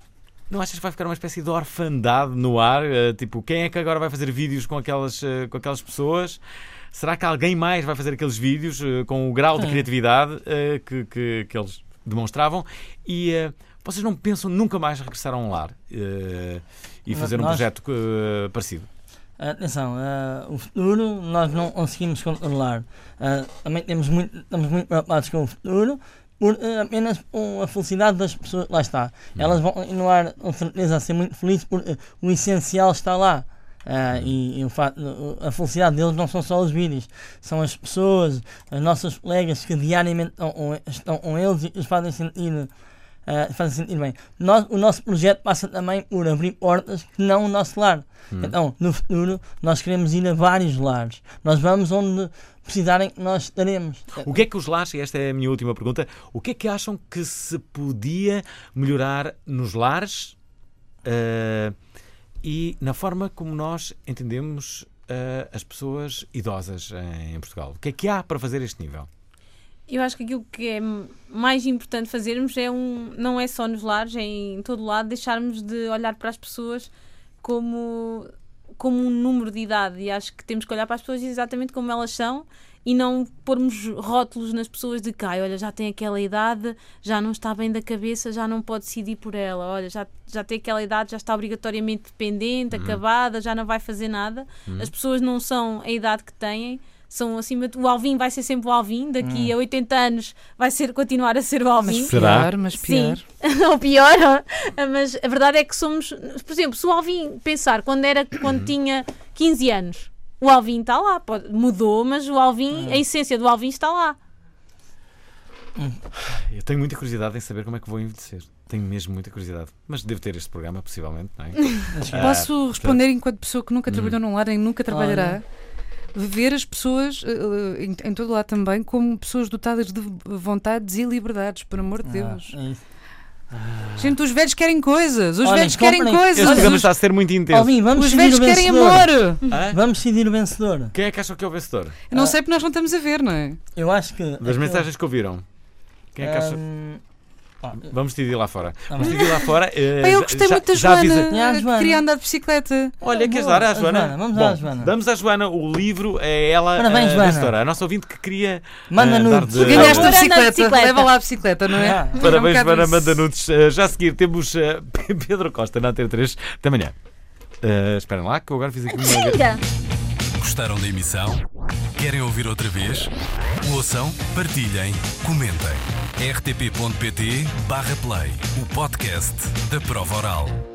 não achas que vai ficar uma espécie de orfandade no ar? Uh, tipo, quem é que agora vai fazer vídeos com aquelas, uh, com aquelas pessoas? Será que alguém mais vai fazer aqueles vídeos uh, com o grau de criatividade uh, que, que, que eles demonstravam? E uh, vocês não pensam nunca mais regressar a um lar uh, e fazer Nós... um projeto uh, parecido? Atenção, uh, o futuro nós não conseguimos controlar. Uh, também temos muito, estamos muito preocupados com o futuro, por uh, apenas com a felicidade das pessoas. Lá está. Elas vão continuar, com certeza, a ser muito felizes porque uh, o essencial está lá. Uh, e, e o facto, uh, a felicidade deles não são só os vídeos, são as pessoas, as nossas colegas que diariamente estão com, estão com eles e os fazem sentir, uh, fazem sentir bem. Nós, o nosso projeto passa também por abrir portas que não o nosso lar. Hum. Então, no futuro, nós queremos ir a vários lares. Nós vamos onde precisarem, nós estaremos. O que é que os lares, e esta é a minha última pergunta, o que é que acham que se podia melhorar nos lares uh, e na forma como nós entendemos uh, as pessoas idosas em Portugal? O que é que há para fazer este nível? Eu acho que aquilo que é mais importante fazermos é um, não é só nos lares, é em todo o lado, deixarmos de olhar para as pessoas como, como um número de idade, e acho que temos que olhar para as pessoas exatamente como elas são e não pormos rótulos nas pessoas de cá, olha, já tem aquela idade, já não está bem da cabeça, já não pode decidir por ela, olha, já, já tem aquela idade, já está obrigatoriamente dependente, uhum. acabada, já não vai fazer nada. Uhum. As pessoas não são a idade que têm, são acima de... O Alvin vai ser sempre o Alvin, daqui hum. a oitenta anos vai ser, continuar a ser o Alvin. Mas pior, mas pior. Sim, ou pior, mas a verdade é que somos... Por exemplo, se o Alvin pensar quando, era, quando tinha quinze anos, o Alvin está lá, pode, mudou, mas o Alvin, hum. a essência do Alvin está lá. Eu tenho muita curiosidade em saber como é que vou envelhecer. Tenho mesmo muita curiosidade. Mas devo ter este programa, possivelmente, não é? Posso ah, responder portanto... enquanto pessoa que nunca trabalhou hum. num lar e nunca trabalhará? Ver as pessoas uh, em, em todo lado também como pessoas dotadas de vontades e liberdades, por amor de Deus. Ah, é Gente, os velhos querem coisas, os Olha, velhos querem comprem. coisas. Este programa está a ser muito intenso. Alvin, vamos os velhos querem amor. Ah? Vamos decidir o vencedor. Quem é que acham que é o vencedor? Eu não ah. sei porque nós não estamos a ver, não é? Eu acho que... Das aquilo... mensagens que ouviram. Quem é que acha? Um... Vamos decidir lá fora. Vamos decidir lá fora. Uh, eu gostei já, muito da Joana, avisa... que queria andar de bicicleta. Olha, queres dar à Joana? Joana? Vamos Bom, dar à Joana. Damos à Joana o livro, é ela Parabéns, a vencedora. A nossa ouvinte que queria manda uh, dar de... Ganhaste a bicicleta. bicicleta, leva lá a bicicleta, não é? Ah. Parabéns, Joana, um manda nudes. Uh, já a seguir temos uh, Pedro Costa na Antena três. Até amanhã. Uh, esperem lá que eu agora fiz aqui uma... Gostaram da emissão? Querem ouvir outra vez? Ouçam, partilhem, comentem. r t p ponto p t barra play, o podcast da Prova Oral.